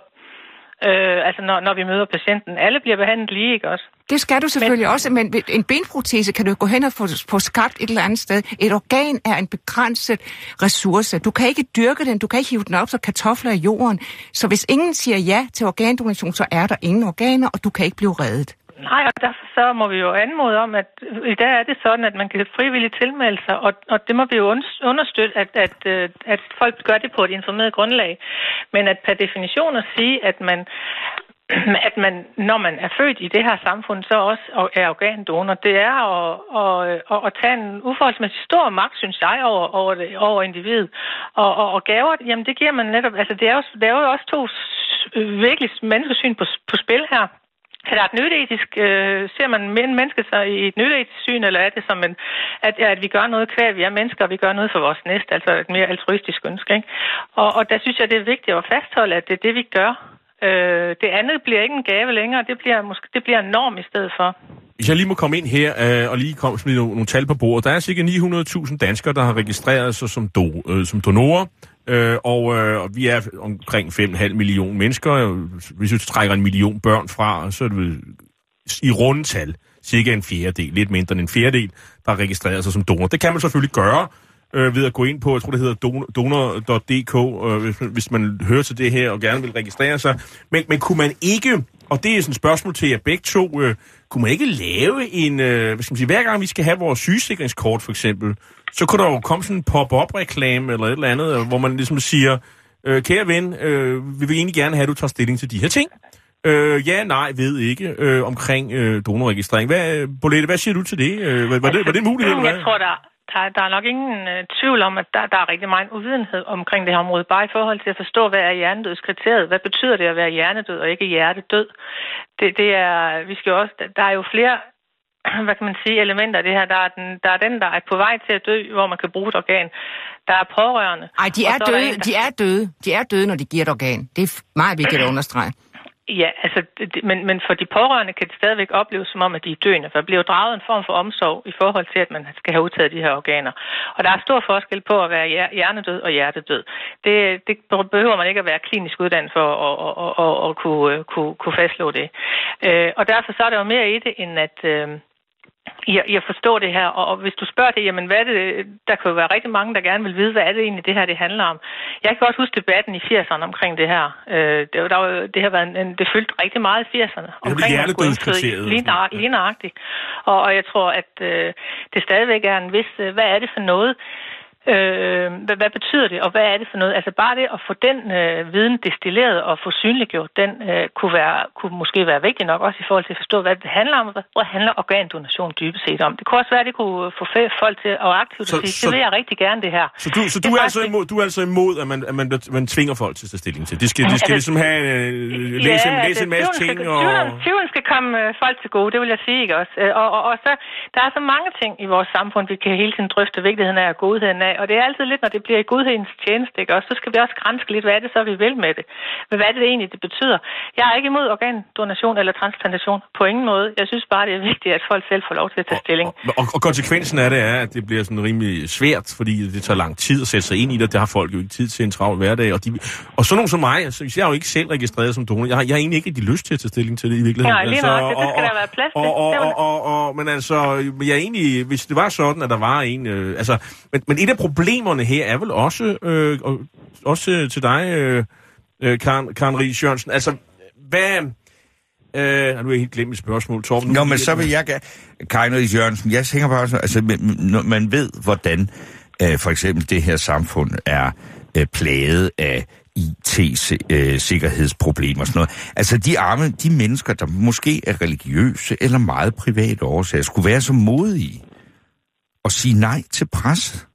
Øh, altså når, når vi møder patienten. Alle bliver behandlet lige, ikke også? Det skal du selvfølgelig men, også, men en benprotese kan du gå hen og få, få skabt et eller andet sted. Et organ er en begrænset ressource. Du kan ikke dyrke den, du kan ikke hive den op så kartofler i jorden. Så hvis ingen siger ja til organdonation, så er der ingen organer, og du kan ikke blive reddet. Nej, og derfor så må vi jo anmode om, at i dag er det sådan, at man kan frivilligt tilmelde sig, og, og det må vi jo understøtte, at, at, at folk gør det på et informeret grundlag. Men at per definition at sige, at man, at man, når man er født i det her samfund, så også er organdonor, det er at, at, at tage en uforholdsmæssig stor magt, synes jeg, over, over, det, over individet. Og, og, og gaver, jamen det giver man netop, altså det er jo, det er jo også to virkelig menneskesyn på, på spil her. Er der et nytteetisk, øh, ser man en menneske sig i et nytteetisk syn, eller er det som en, at, at vi gør noget kvæg, vi er mennesker, og vi gør noget for vores næste, altså et mere altruistisk ønske, ikke? Og, og der synes jeg, det er vigtigt at fastholde, at det er det, vi gør. Øh, det andet bliver ikke en gave længere, det bliver, måske, det bliver en norm i stedet for. Hvis jeg lige må komme ind her øh, og lige komme med nogle, nogle tal på bordet. Der er cirka ni hundrede tusind danskere, der har registreret sig som, do, øh, som donorer. Øh, og, øh, og vi er omkring fem komma fem millioner mennesker. Hvis vi trækker en million børn fra, så er det vel i rundetal cirka en fjerdedel, lidt mindre end en fjerdedel, der har registreret sig som donor. Det kan man selvfølgelig gøre øh, ved at gå ind på, jeg tror det hedder donor punktum d k, øh, hvis, hvis man hører til det her og gerne vil registrere sig. Men, men kunne man ikke, og det er sådan et spørgsmål til jer begge to, øh, kunne man ikke lave en, øh, hvad skal man sige, hver gang vi skal have vores sygesikringskort for eksempel, så kunne der jo komme sådan en pop-up-reklame eller et eller andet, hvor man ligesom siger, øh, kære ven, øh, vi vil egentlig gerne have, at du tager stilling til de her ting. Øh, ja, nej, ved ikke, øh, omkring øh, donorregistrering. Hvad, Bolette, hvad siger du til det? Øh, var, var, det var det en mulighed? Jeg tror, der, der, der er nok ingen uh, tvivl om, at der, der er rigtig meget uvidenhed omkring det her område, bare i forhold til at forstå, hvad er hjernedødskriteriet? Hvad betyder det at være hjernedød og ikke hjertedød? Det, det er, vi skal også, der er jo flere, hvad kan man sige, elementer af det her. Der er, den, der er den, der er på vej til at dø, hvor man kan bruge et organ. Der er pårørende. Ej, de er døde, en, der... de er døde. De er døde, når de giver et organ. Det er meget vigtigt at understrege. Ja, altså, det, men, men for de pårørende kan det stadigvæk opleves som om, at de er døende, for der bliver draget en form for omsorg i forhold til, at man skal have udtaget de her organer. Og der er stor forskel på at være hjernedød og hjertedød. Det, det behøver man ikke at være klinisk uddannet for at, at, at, at, at kunne, kunne, kunne fastslå det. Og derfor så er der jo mere i det, end at... Jeg, jeg forstår det her, og, og hvis du spørger det, jamen hvad er det, der kan jo være rigtig mange, der gerne vil vide, hvad er det egentlig, det her det handler om. Jeg kan godt huske debatten i firserne omkring det her. Øh, det, der, det har været en, det fyldte rigtig meget i firserne. Omkring hjernedødskriteriet. Lige, nøjagtigt, lige nøjagtigt. Og, og jeg tror, at øh, det stadigvæk er en vis, hvad er det for noget, Øh, hvad, hvad betyder det, og hvad er det for noget? Altså bare det at få den øh, viden destilleret og få synliggjort, den øh, kunne, være, kunne måske være vigtig nok, også i forhold til at forstå, hvad det handler om, hvad handler organdonation dybest set om. Det kunne også være, at det kunne få folk til at aktivt så, at sige, så, det vil jeg rigtig gerne det her. Så du, så du, er, altså imod, du er altså imod, at man, at man, man tvinger folk til at tage stilling til? De skal, de skal altså, ligesom have øh, læse, ja, læse en masse ting? Skal, og... Tvivlen skal komme øh, folk til gode, det vil jeg sige, ikke også? Og, og, og så, der er så mange ting i vores samfund, vi kan hele tiden drøfte vigtigheden af og godheden af, og det er altid lidt, når det bliver i godhedens tjeneste, ikke også? Så skal vi også granske lidt, hvad er det så, vi vil med det? Men hvad er det egentlig, det betyder? Jeg er ikke imod organdonation eller transplantation på ingen måde. Jeg synes bare, det er vigtigt, at folk selv får lov til at tage stilling. Og, og, og konsekvensen af det er, at det bliver sådan rimelig svært, fordi det tager lang tid at sætte sig ind i det. Det har folk jo ikke tid til en travl hverdag. Og, de, og sådan nogen som mig, altså, jeg er jo ikke selv registreret som donor. Jeg har, jeg har egentlig ikke rigtig lyst til at tage stilling til det i virkeligheden. Nej, lige altså, nok. Det skal og, der være plads til. Og, og, og, og, og, men altså, jeg er egentlig, hvis det var sådan, at der var en... Øh, altså, men, men et af problemerne her er vel også, øh, også til dig, øh, Karen, Karen Riis Jørgensen. Altså, hvad... Øh, nu er jeg helt glemt mit spørgsmål, Torben. Nå, men så vil jeg... Karen Riis Jørgensen, jeg tænker bare sådan, altså, man ved, hvordan øh, for eksempel det her samfund er øh, plaget af I T-sikkerhedsproblemer og sådan noget. Altså, de arme, de mennesker, der måske er religiøse eller meget private årsager, skulle være så modige at sige nej til pres.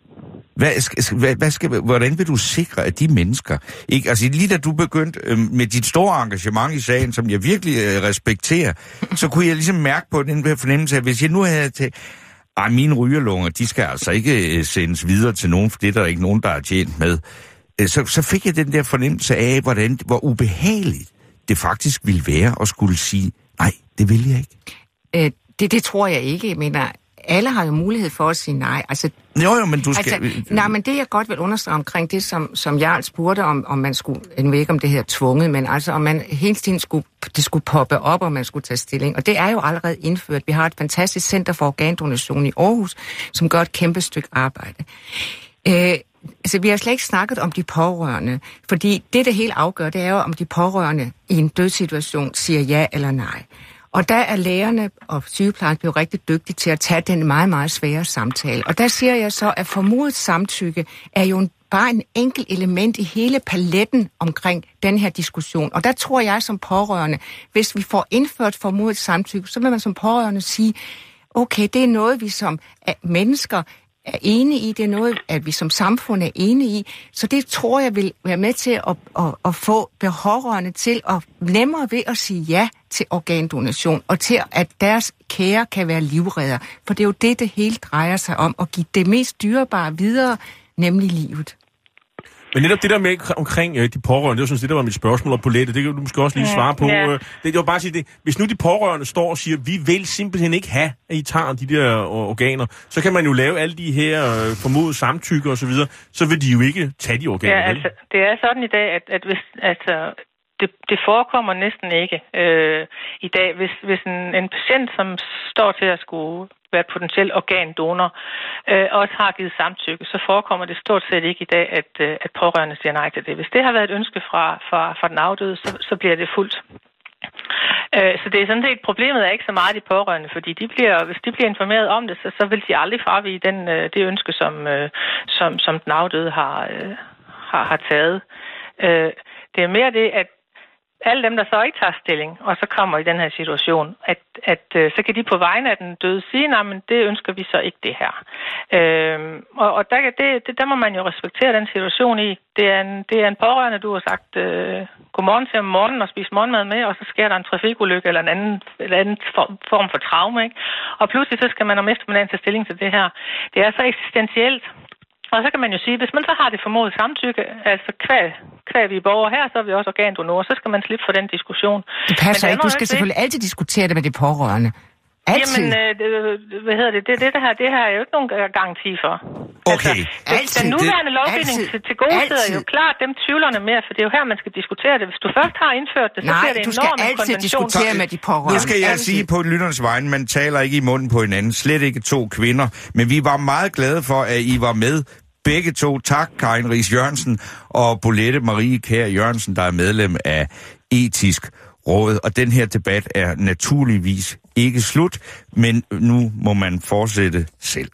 Hvad skal, hvad, hvad skal, hvordan vil du sikre, at de mennesker... Ikke, altså lige da du begyndte øh, med dit store engagement i sagen, som jeg virkelig øh, respekterer, så kunne jeg ligesom mærke på den her fornemmelse, at hvis jeg nu havde til... Ej, mine rygerlunger, de skal altså ikke øh, sendes videre til nogen, for det er der ikke nogen, der er tjent med. Øh, så, så fik jeg den der fornemmelse af, hvordan, hvor ubehageligt det faktisk ville være at skulle sige, nej, det vil jeg ikke. Øh, det, det tror jeg ikke, jeg mener... Alle har jo mulighed for at sige nej. Altså, jo, jo, men du skal... Altså, nej, men det jeg godt vil understrege omkring det, som, som Jarl spurgte om, om man skulle, jeg ved ikke om det her tvunget, men altså om man hele tiden skulle, det skulle poppe op, og man skulle tage stilling. Og det er jo allerede indført. Vi har et fantastisk center for organdonation i Aarhus, som gør et kæmpe stykke arbejde. Øh, altså, vi har slet ikke snakket om de pårørende, fordi det, det helt afgør, det er jo, om de pårørende i en dødssituation siger ja eller nej. Og der er lægerne og sygeplejerskerne blevet rigtig dygtige til at tage den meget, meget svære samtale. Og der siger jeg så, at formodet samtykke er jo en, bare en enkelt element i hele paletten omkring den her diskussion. Og der tror jeg som pårørende, hvis vi får indført formodet samtykke, så vil man som pårørende sige, okay, det er noget, vi som mennesker er enige i, det er noget, at vi som samfund er enige i. Så det tror jeg vil være med til at, at, at få pårørende til at nemmere ved at sige ja til organdonation, og til at deres kære kan være livredder. For det er jo det, det hele drejer sig om, at give det mest dyrebare videre, nemlig livet. Men netop det der med omkring øh, de pårørende, det var sådan det, der var mit spørgsmål op på lettet. Det kan du måske også lige svare på. Ja. Det, det var bare at sige det. Hvis nu de pårørende står og siger, vi vil simpelthen ikke have, at I tager de der organer, så kan man jo lave alle de her øh, formodede samtykker og så videre, så vil de jo ikke tage de organer. Ja, altså, det er sådan i dag, at, at hvis, altså, det, det forekommer næsten ikke øh, i dag. Hvis, hvis en, en patient, som står til at skulle være potentiel organdonor, øh, også har givet samtykke, så forekommer det stort set ikke i dag, at, øh, at pårørende siger nej til det. Hvis det har været et ønske fra, fra, fra den afdøde, så, så bliver det fuldt. Øh, så det er sådan set, problemet er ikke så meget de pårørende, fordi de bliver, hvis de bliver informeret om det, så, så vil de aldrig fravige den, øh, det ønske, som, øh, som, som den afdøde har, øh, har, har taget. Øh, det er mere det, at alle dem, der så ikke tager stilling, og så kommer i den her situation, at, at øh, så kan de på vegne af den døde sige, nej, men det ønsker vi så ikke det her. Øh, og og der, det, det, der må man jo respektere den situation i. Det er en, det er en pårørende, du har sagt øh, godmorgen til om morgenen og spise morgenmad med, og så sker der en trafikulykke eller en anden, eller anden form for traume, ikke? Og pludselig så skal man om eftermiddagen tage stilling til det her. Det er så eksistentielt. Og så kan man jo sige, hvis man så har det formodet samtykke, altså kvæg, kvæg vi borgere her, så er vi også organdonorer, så skal man slippe for den diskussion. Det passer ikke. Du skal ikke selvfølgelig altid diskutere det med de pårørende. Altid. Jamen, øh, det, hvad hedder det? Det, det, det, her, det her er jo ikke nogen garanti for. Okay. Altså, altid. Den nuværende lovgivning altid. til, til gode sidder jo klart dem tvivlerne mere, for det er jo her, man skal diskutere det. Hvis du først har indført det, så Nej, bliver det du skal enormt altid konvention. diskutere med de pårørende. Nu skal jeg altid. sige på lytternes vegne, man taler ikke i munden på hinanden, slet ikke to kvinder, men vi var meget glade for, at I var med. Begge to, tak, Karin Riis Jørgensen og Bolette Marie Kjær Jørgensen, der er medlem af Etisk Råd. Og den her debat er naturligvis ikke slut, men nu må man fortsætte selv.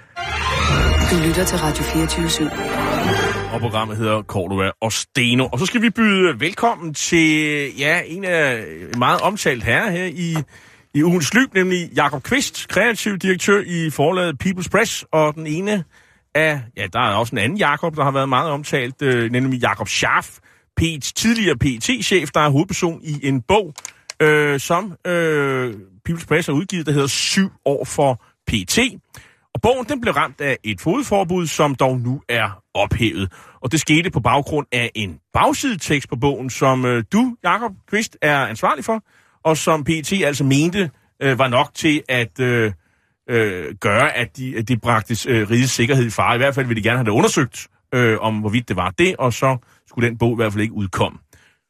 Du lytter til Radio fireogtyve syv. Og programmet hedder Cordua og Steno. Og så skal vi byde velkommen til ja, en af meget omtalt herrer her i, i ugens løb, nemlig Jakob Kvist, kreativ direktør i forlaget People's Press, og den ene af, ja, der er også en anden Jakob, der har været meget omtalt, øh, nemlig Jakob Scharf, P E's tidligere P E T-chef, der er hovedperson i en bog, øh, som øh, People's Press har udgivet, der hedder Syv år for P E T. Og bogen, den blev ramt af et fogedforbud, som dog nu er ophævet. Og det skete på baggrund af en bagsidetekst på bogen, som øh, du, Jakob Kvist, er ansvarlig for, og som P E T altså mente øh, var nok til at øh, øh, gøre, at de, at de bragte øh, rigets sikkerhed i fare. I hvert fald ville de gerne have det undersøgt, øh, om hvorvidt det var det, og så skulle den bog i hvert fald ikke udkomme.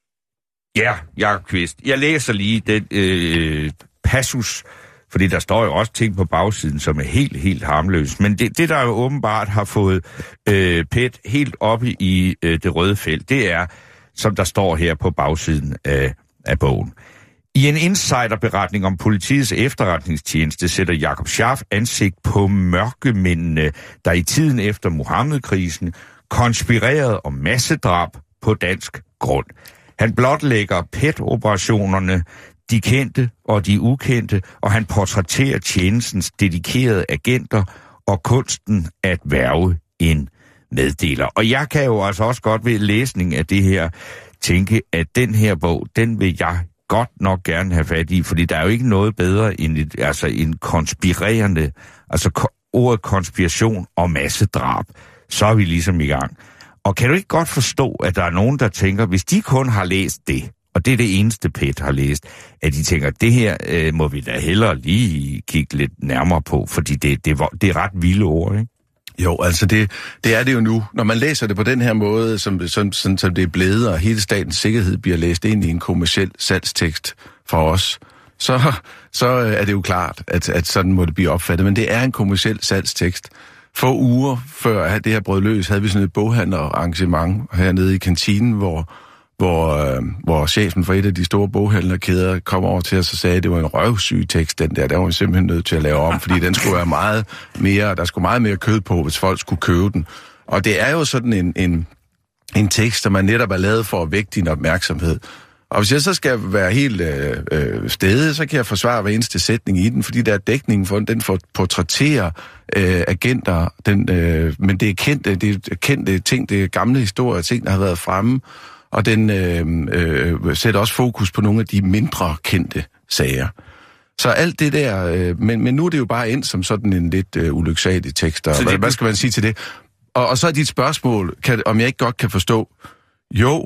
Ja, Jakob Kvist. Jeg læser lige den øh, passus, fordi der står jo også ting på bagsiden, som er helt, helt harmløst. Men det, det der jo åbenbart har fået øh, Pet helt oppe i øh, det røde felt, det er, som der står her på bagsiden af, af bogen. I en insiderberetning om politiets efterretningstjeneste sætter Jakob Scharf ansigt på mørkemændene, der i tiden efter Muhammedkrisen konspirerede om massedrab på dansk grund. Han blotlægger P E T-operationerne, de kendte og de ukendte, og han portrætterer tjenestens dedikerede agenter og kunsten at hverve en meddeler. Og jeg kan jo altså også godt ved læsning af det her tænke, at den her bog, den vil jeg godt nok gerne have fat i, fordi der er jo ikke noget bedre end et, altså en konspirerende, altså ko- ordet konspiration og massedrab. Så er vi ligesom i gang. Og kan du ikke godt forstå, at der er nogen, der tænker, hvis de kun har læst det, og det er det eneste P E T har læst, at de tænker, det her øh, må vi da hellere lige kigge lidt nærmere på, fordi det, det, det er ret vilde ord, ikke? Jo, altså det, det er det jo nu. Når man læser det på den her måde, som, som, som, som det er blevet, og hele statens sikkerhed bliver læst ind i en kommerciel salgstekst for os, så, så er det jo klart, at, at sådan må det blive opfattet. Men det er en kommerciel salgstekst. Få uger før det her brød løs, havde vi sådan et boghandlerarrangement hernede i kantinen, hvor, hvor, øh, hvor chefen for et af de store boghandlerkæder kom over til os og sagde, at det var en røvsyg tekst, den der. Der var vi simpelthen nødt til at lave om, fordi den skulle være meget mere, der skulle meget mere kød på, hvis folk skulle købe den. Og det er jo sådan en, en, en tekst, som man netop er lavet for at vække din opmærksomhed. Og hvis jeg så skal være helt øh, øh, stedig, så kan jeg forsvare hver eneste sætning i den, fordi der er dækningen for den, den får portrætterer øh, agenter, den, øh, men det er kendte, det er kendte ting, det er gamle historier, ting, der har været fremme, og den øh, øh, sætter også fokus på nogle af de mindre kendte sager. Så alt det der, øh, men, men nu er det jo bare endt som sådan en lidt øh, ulyksalig tekst, og det, hvad, hvad skal man sige til det? Og, og så er dit spørgsmål, kan, om jeg ikke godt kan forstå, jo,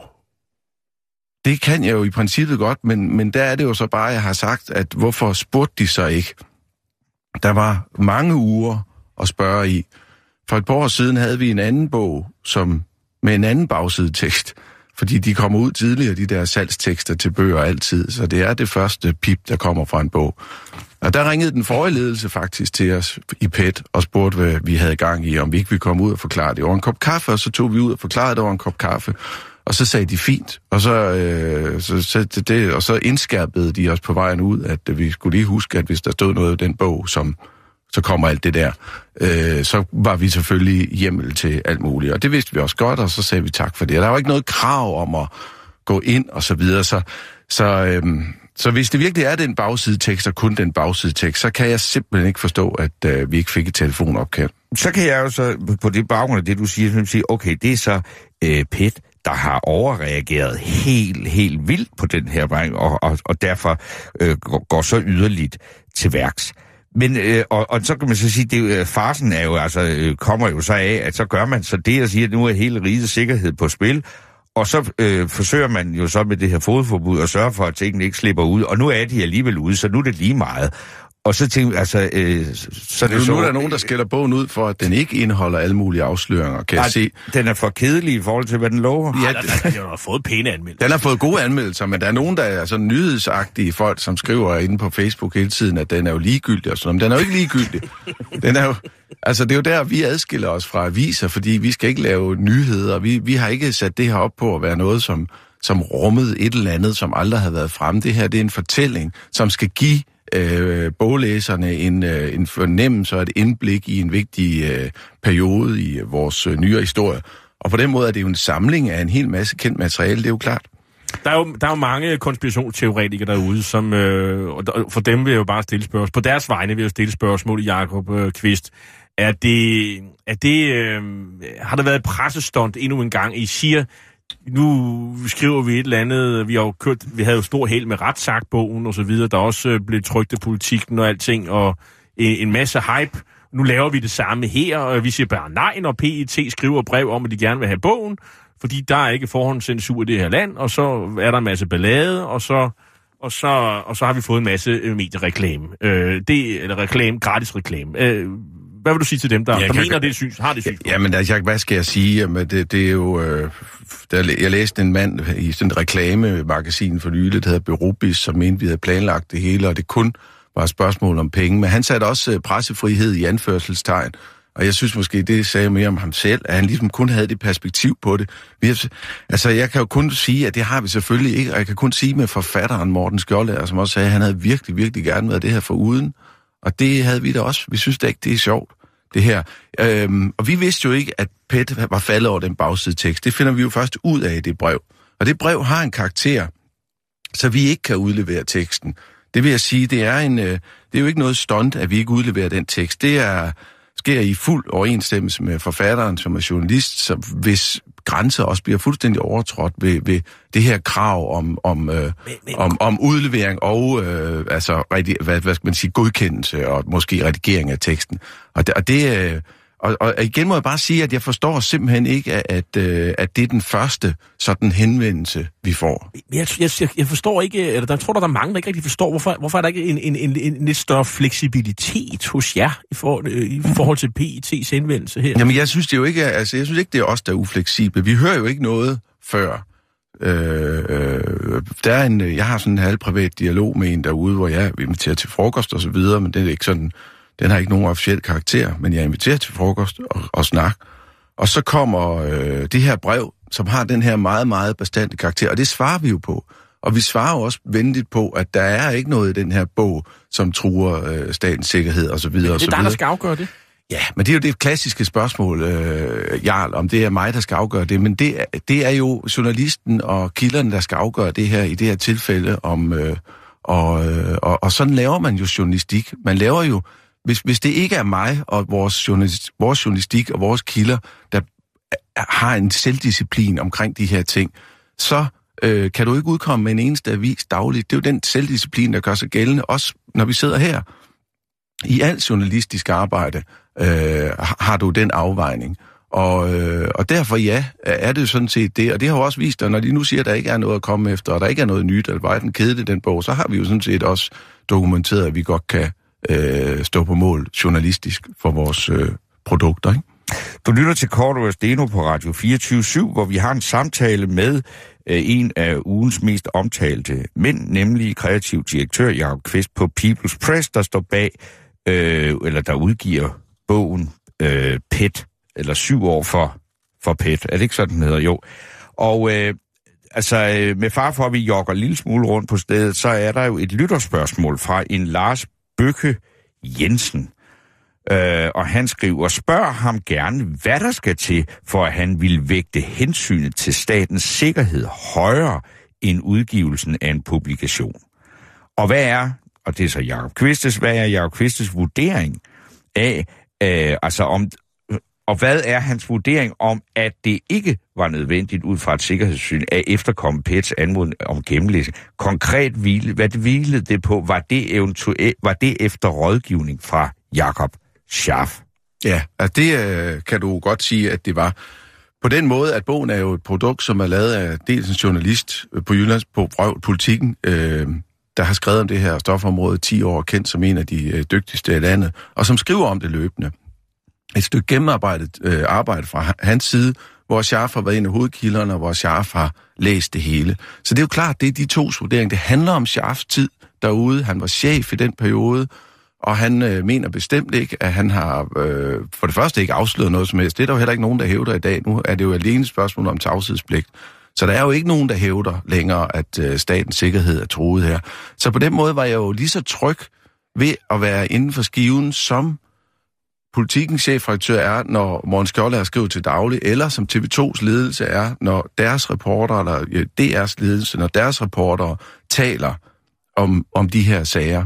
det kan jeg jo i princippet godt, men, men der er det jo så bare, jeg har sagt, at hvorfor spurgte de så ikke? Der var mange uger at spørge i. For et par år siden havde vi en anden bog, som med en anden bagsidetekst, Fordi de kommer ud tidligere, de der salgstekster til bøger altid. Så det er det første pip, der kommer fra en bog. Og der ringede den forrige ledelse faktisk til os i P E T og spurgte, hvad vi havde gang i, om vi ikke ville komme ud og forklare det over en kop kaffe. Og så tog vi ud og forklarede det over en kop kaffe. Og så sagde de fint. Og så, øh, så, så, det, og så indskærpede de os på vejen ud, at vi skulle lige huske, at hvis der stod noget i den bog, som så kommer alt det der, øh, så var vi selvfølgelig hjemmel til alt muligt. Og det vidste vi også godt, og så sagde vi tak for det. Og der var ikke noget krav om at gå ind og så videre. Så, så, øh, så hvis det virkelig er den bagsidetekst, og kun den bagsidetekst, så kan jeg simpelthen ikke forstå, at øh, vi ikke fik et telefonopkald. Så kan jeg jo så, på det baggrund af det, du siger, sige, okay, det er så øh, P E T, der har overreageret helt, helt vildt på den her vej, og, og, og derfor øh, går så yderligt til værks. Men, øh, og, og så kan man så sige, det øh, farsen er jo, altså, øh, kommer jo så af, at så gør man så det, og siger, at nu er hele rigets sikkerhed på spil, og så øh, forsøger man jo så med det her fodforbud at sørge for, at tingene ikke slipper ud, og nu er de alligevel ude, så nu er det lige meget. Og så tænker altså, øh, så er det nu, så... Nu er der nogen, der skælder bogen ud for, at den ikke indeholder alle mulige afsløringer, kan Nej, jeg se. Den er for kedelig i forhold til, hvad den lover. Ja, den, den har fået pæne anmeldelser. Den har fået gode anmeldelser, men der er nogen, der er sådan nyhedsagtige folk, som skriver inde på Facebook hele tiden, at den er jo ligegyldig og sådan noget. Men den er jo ikke ligegyldig. Den er jo, altså det er jo der, vi adskiller os fra aviser, fordi vi skal ikke lave nyheder. Vi, vi har ikke sat det her op på at være noget, som, som rummede et eller andet, som aldrig har været fremme. Det her, det er en fortælling, som skal give Øh, boglæserne en, øh, en fornemmelse og et indblik i en vigtig øh, periode i øh, vores øh, nyere historie. Og på den måde er det jo en samling af en hel masse kendt materiale, det er jo klart. Der er jo, der er jo mange konspirationsteoretikere derude, som, øh, og for dem vil jeg jo bare stille spørgsmål. På deres vegne vil jeg jo stille spørgsmål, Jakob øh, Kvist. Er det, er det, øh, har der været et pressestunt endnu en gang? I siger, nu skriver vi et eller andet, vi har jo kørt, vi havde jo stor held med retssagbogen og så videre, der også øh, blev trykt af politikken og alting, og en, en masse hype. Nu laver vi det samme her, og vi siger bare nej, når P E T skriver brev om, at de gerne vil have bogen, fordi der er ikke forhåndscensur i det her land, og så er der en masse ballade, og så, og så, og så har vi fået en masse øh, mediereklame. Øh, det, eller reklame, gratis reklame. Øh, Hvad vil du sige til dem, der, der mener, kan... det syns, har det synspunkt? Jamen, altså, hvad skal jeg sige? Jamen, det, det er jo... Øh, der, jeg læste en mand i sådan et reklamemagasin for nylig, der hedder Berubis, som mente, vi havde planlagt det hele, og det kun var et spørgsmål om penge. Men han satte også pressefrihed i anførselstegn, og jeg synes måske, det sagde mere om ham selv, at han ligesom kun havde det perspektiv på det. Vi har, altså, jeg kan jo kun sige, at det har vi selvfølgelig ikke, og jeg kan kun sige med forfatteren Morten Skjoldager, som også sagde, at han havde virkelig, virkelig gerne været det her foruden. Og det havde vi da også. Vi synes da ikke, det er sjovt, det her. Øhm, og vi vidste jo ikke, at P E T var faldet over den bagsidetekst. Det finder vi jo først ud af i det brev. Og det brev har en karakter, så vi ikke kan udlevere teksten. Det vil jeg sige, det er, en, øh, det er jo ikke noget stunt, at vi ikke udleverer den tekst. Det er, sker i fuld overensstemmelse med forfatteren, som er journalist, så hvis grænser også bliver fuldstændig overtrådt ved, ved det her krav om, om, øh, men, men... om, om udlevering og øh, altså, hvad, hvad skal man sige, godkendelse og måske redigering af teksten. Og det, og, det, øh, og, og igen må jeg bare sige, at jeg forstår simpelthen ikke, at, at, øh, at det er den første sådan henvendelse, vi får. Jeg, jeg, jeg forstår ikke, eller der tror der, der er mange, der ikke rigtig forstår, hvorfor, hvorfor er der ikke en, en, en, en lidt større fleksibilitet hos jer i, for, i forhold til P E T's henvendelse her? Jamen jeg synes det jo ikke, altså jeg synes ikke, det er os, der er ufleksible. Vi hører jo ikke noget før. Øh, øh, der er en, jeg har sådan en halvprivat dialog med en derude, hvor jeg inviterer til frokost og så videre, men det er ikke sådan, den har ikke nogen officiel karakter, men jeg inviterer til frokost og, og snak. Og så kommer øh, det her brev, som har den her meget, meget bastante karakter, og det svarer vi jo på. Og vi svarer jo også venligt på, at der er ikke noget i den her bog, som truer øh, statens sikkerhed og så videre. Det er dig, der skal afgøre det? Ja, men det er jo det klassiske spørgsmål, øh, Jarl, om det er mig, der skal afgøre det. Men det er, det er jo journalisten og kilderne, der skal afgøre det her i det her tilfælde. Om, øh, og, øh, og, og sådan laver man jo journalistik. Man laver jo, hvis, hvis det ikke er mig og vores, journalist, vores journalistik og vores kilder, der har en selvdisciplin omkring de her ting, så øh, kan du ikke udkomme med en eneste avis dagligt. Det er jo den selvdisciplin, der gør sig gældende, også når vi sidder her. I alt journalistisk arbejde øh, har du den afvejning. Og, øh, og derfor ja, er det jo sådan set det. Og det har jo også vist, at når de nu siger, at der ikke er noget at komme efter, og der ikke er noget nyt, eller bare den kedelig, den bog, så har vi jo sådan set også dokumenteret, at vi godt kan øh, stå på mål journalistisk for vores øh, produkter, ikke? Du lytter til Cordua Steno på Radio fireogtyve syv, hvor vi har en samtale med øh, en af ugens mest omtalte mænd, nemlig kreativ direktør Jacob Qvist på People's Press, der står bag, øh, eller der udgiver bogen øh, Pet, eller syv år for, for Pet. Er det ikke sådan, den hedder? Jo. Og øh, altså, øh, med far for, at vi jogger en lille smule rundt på stedet, så er der jo et lytterspørgsmål fra en Lars Bøkke Jensen. Øh, og han skriver, spørg ham gerne, hvad der skal til, for at han vil vægte hensynet til statens sikkerhed højere end udgivelsen af en publikation. Og hvad er, og det er så Jacob Qvistes, hvad er Jacob Qvistes vurdering af, øh, altså om, og hvad er hans vurdering om, at det ikke var nødvendigt ud fra et sikkerhedssyn at efterkomme Pets anmodning om gennemlæsning? Konkret hvile, hvad det hvilede det på, var det eventuelt, var det efter rådgivning fra Jacob Scharf? Ja, altså det øh, kan du godt sige, at det var på den måde, at bogen er jo et produkt, som er lavet af dels en journalist på Jyllands på Politikken, øh, der har skrevet om det her stofområde ti år, kendt som en af de øh, dygtigste i landet, og som skriver om det løbende. Et stykke gennemarbejdet øh, arbejde fra hans side, hvor Scharf har været en af hovedkilderne, og hvor Scharf har læst det hele. Så det er jo klart, det er de tos vurderinger. Det handler om Scharfs tid derude. Han var chef i den periode, og han øh, mener bestemt ikke, at han har øh, for det første ikke afsløret noget som helst. Det er der jo heller ikke nogen, der hævder i dag. Nu er det jo alene et spørgsmål om tavshedspligt. Så der er jo ikke nogen, der hævder længere, at øh, statens sikkerhed er truet her. Så på den måde var jeg jo lige så tryg ved at være inden for skiven, som Politikens chefredaktør er, når Morten Skjold skriver til daglig, eller som T V to's ledelse er, når deres reporter, eller ja, D R's ledelse, når deres reporter taler om, om de her sager.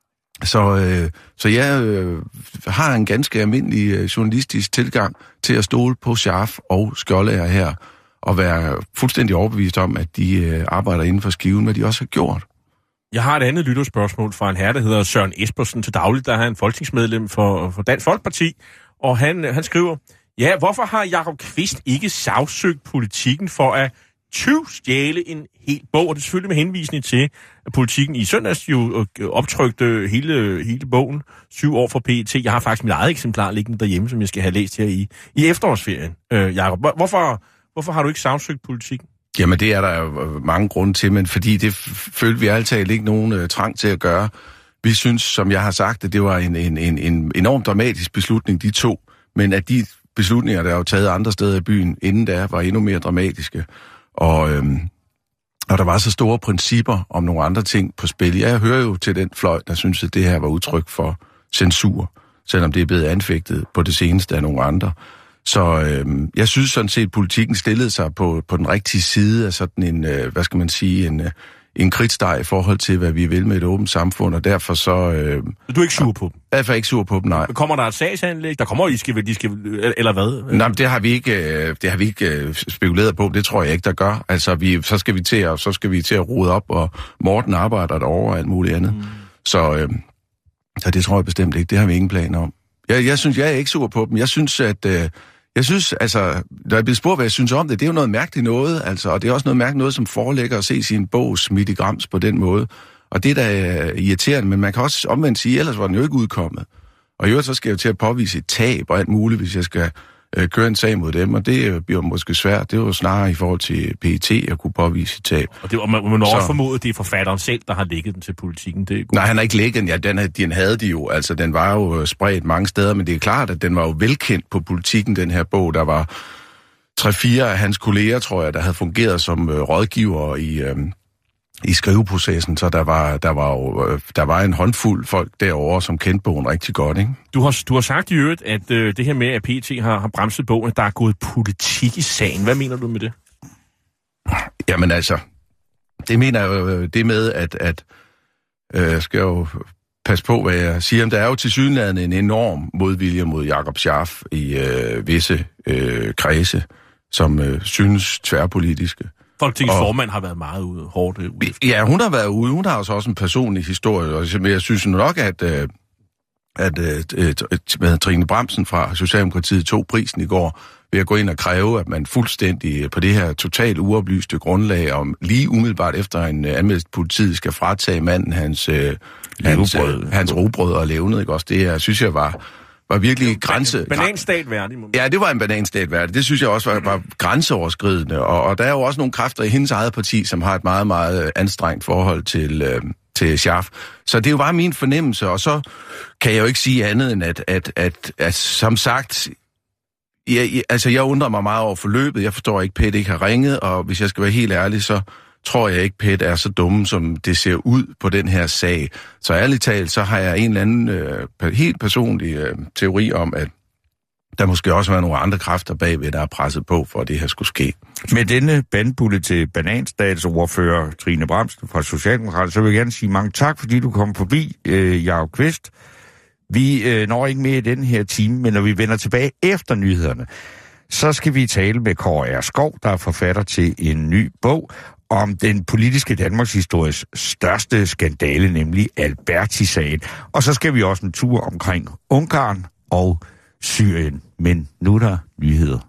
Så, øh, så jeg øh, har en ganske almindelig øh, journalistisk tilgang til at stole på Scharf og Skjoldager her, og være fuldstændig overbevist om, at de øh, arbejder inden for skiven, hvad de også har gjort. Jeg har et andet lytterspørgsmål fra en herre, der hedder Søren Espersen til dagligt, der er en folketingsmedlem for, for Dansk Folkeparti, og han, han skriver, ja, hvorfor har Jacob Qvist ikke sagsøgt Politikken for at tyvstjæle en hel bog? Og det er selvfølgelig med henvisning til, at Politikken i søndags jo optrykte hele, hele bogen, syv år for P E T. Jeg har faktisk mit eget eksemplar liggende derhjemme, som jeg skal have læst her i, i efterårsferien. Øh, Jacob, hvorfor, hvorfor har du ikke sagsøgt Politikken? Jamen, det er der jo mange grunde til, men fordi det følte vi altid ikke nogen uh, trang til at gøre. Vi synes, som jeg har sagt, at det var en, en, en, en enormt dramatisk beslutning, de to, men at de beslutninger, der er jo taget andre steder i byen, inden da, var endnu mere dramatiske. Og, øhm, og der var så store principper om nogle andre ting på spil. Jeg hører jo til den fløj, der synes, at det her var udtryk for censur, selvom det er blevet anfægtet på det seneste af nogle andre. Så øh, jeg synes sådan set, at Politikken stillede sig på, på den rigtige side af sådan en, øh, hvad skal man sige, en, øh, en kridtsteg i forhold til, hvad vi vil med et åbent samfund, og derfor så... Øh, du er ikke sur på dem? Derfor er jeg ikke sur på dem, nej. Kommer der et sagsanlæg? Der kommer, I skal, de skal, eller hvad? Nej, men det har vi ikke, det har vi ikke spekuleret på. Det tror jeg ikke, der gør. Altså, vi, så skal vi til at, så skal vi til at rode op, og Morten arbejder derovre og alt muligt andet. Mm. Så, øh, så det tror jeg bestemt ikke. Det har vi ingen planer om. Jeg, jeg synes, jeg er ikke sur på dem. Jeg synes, at... Øh, Jeg synes, altså, når jeg bliver spurgt, hvad jeg synes om det, det er jo noget mærkeligt noget, altså, og det er også noget mærkeligt noget, som forelægger at se sin bog smidt i grams på den måde. Og det er da irriterende, men man kan også omvendt sige, ellers var den jo ikke udkommet. Og i øvrigt så skal jeg jo til at påvise et tab og alt muligt, hvis jeg skal øh, køre en sag mod dem, og det bliver måske svært. Det er jo snarere i forhold til P E T at kunne påvise et tab. Og, det, og man, man også formode, at det er forfatteren selv, der har lægget den til Politikken. Det er Nej, han har ikke lægget den. Ja, den, den havde de jo. Altså, den var jo spredt mange steder, men det er klart, at den var jo velkendt på Politikken, den her bog. Der var tre-fire af hans kolleger, tror jeg, der havde fungeret som øh, rådgiver i... Øh, i skriveprocessen, så der var, der var jo, der var en håndfuld folk derovre, som kendte bogen rigtig godt, ikke? Du har, du har sagt i øvrigt, at øh, det her med, at P E T har, har bremset bogen, at der er gået politik i sagen. Hvad mener du med det? Jamen altså, det mener jeg jo, det med, at, at øh, jeg skal jo passe på, hvad jeg siger. Men der er jo tilsyneladende en enorm modvilje mod Jacob Scharf i øh, visse øh, kredse, som øh, synes tværpolitiske. Folketingets og, formand har været meget ude, hårdt ude. Ja, hun har været ude. Hun har også, også en personlig historie, og jeg synes nok, at, at, at, at, at Trine Bramsen fra Socialdemokratiet tog prisen i går ved at gå ind og kræve, at man fuldstændig på det her totalt uoplyste grundlag, om lige umiddelbart efter en anmeldt politiet skal fratage manden hans, hans, hans robrød og levned. Ikke? Også det her, synes jeg var, var virkelig grænse... Bananstat værdig. Ja, det var en bananstat værdig. Det synes jeg også var, var grænseoverskridende. Og, og der er jo også nogle kræfter i hendes eget parti, som har et meget, meget anstrengt forhold til, øh, til Scharf. Så det er jo bare min fornemmelse, og så kan jeg jo ikke sige andet end, at, at, at, at som sagt... Jeg, altså, jeg undrer mig meget over forløbet. Jeg forstår ikke, at P E T ikke har ringet, og hvis jeg skal være helt ærlig, så tror jeg ikke, P E T er så dumme, som det ser ud på den her sag. Så ærligt talt, så har jeg en eller anden øh, helt personlig øh, teori om, at der måske også var nogle andre kræfter bagved, der er presset på, for at det her skulle ske. Med denne bandbulle til bananstatsordfører Trine Bramsen fra Socialdemokratiet, så vil jeg gerne sige mange tak, fordi du kom forbi, øh, Jacob Kvist. Vi øh, når ikke mere i den her time, men når vi vender tilbage efter nyhederne, så skal vi tale med Kåre R. Skov, der er forfatter til en ny bog om den politiske Danmarks histories største skandale, nemlig Alberti-sagen. Og så skal vi også en tur omkring Ungarn og Syrien. Men nu er der nyheder.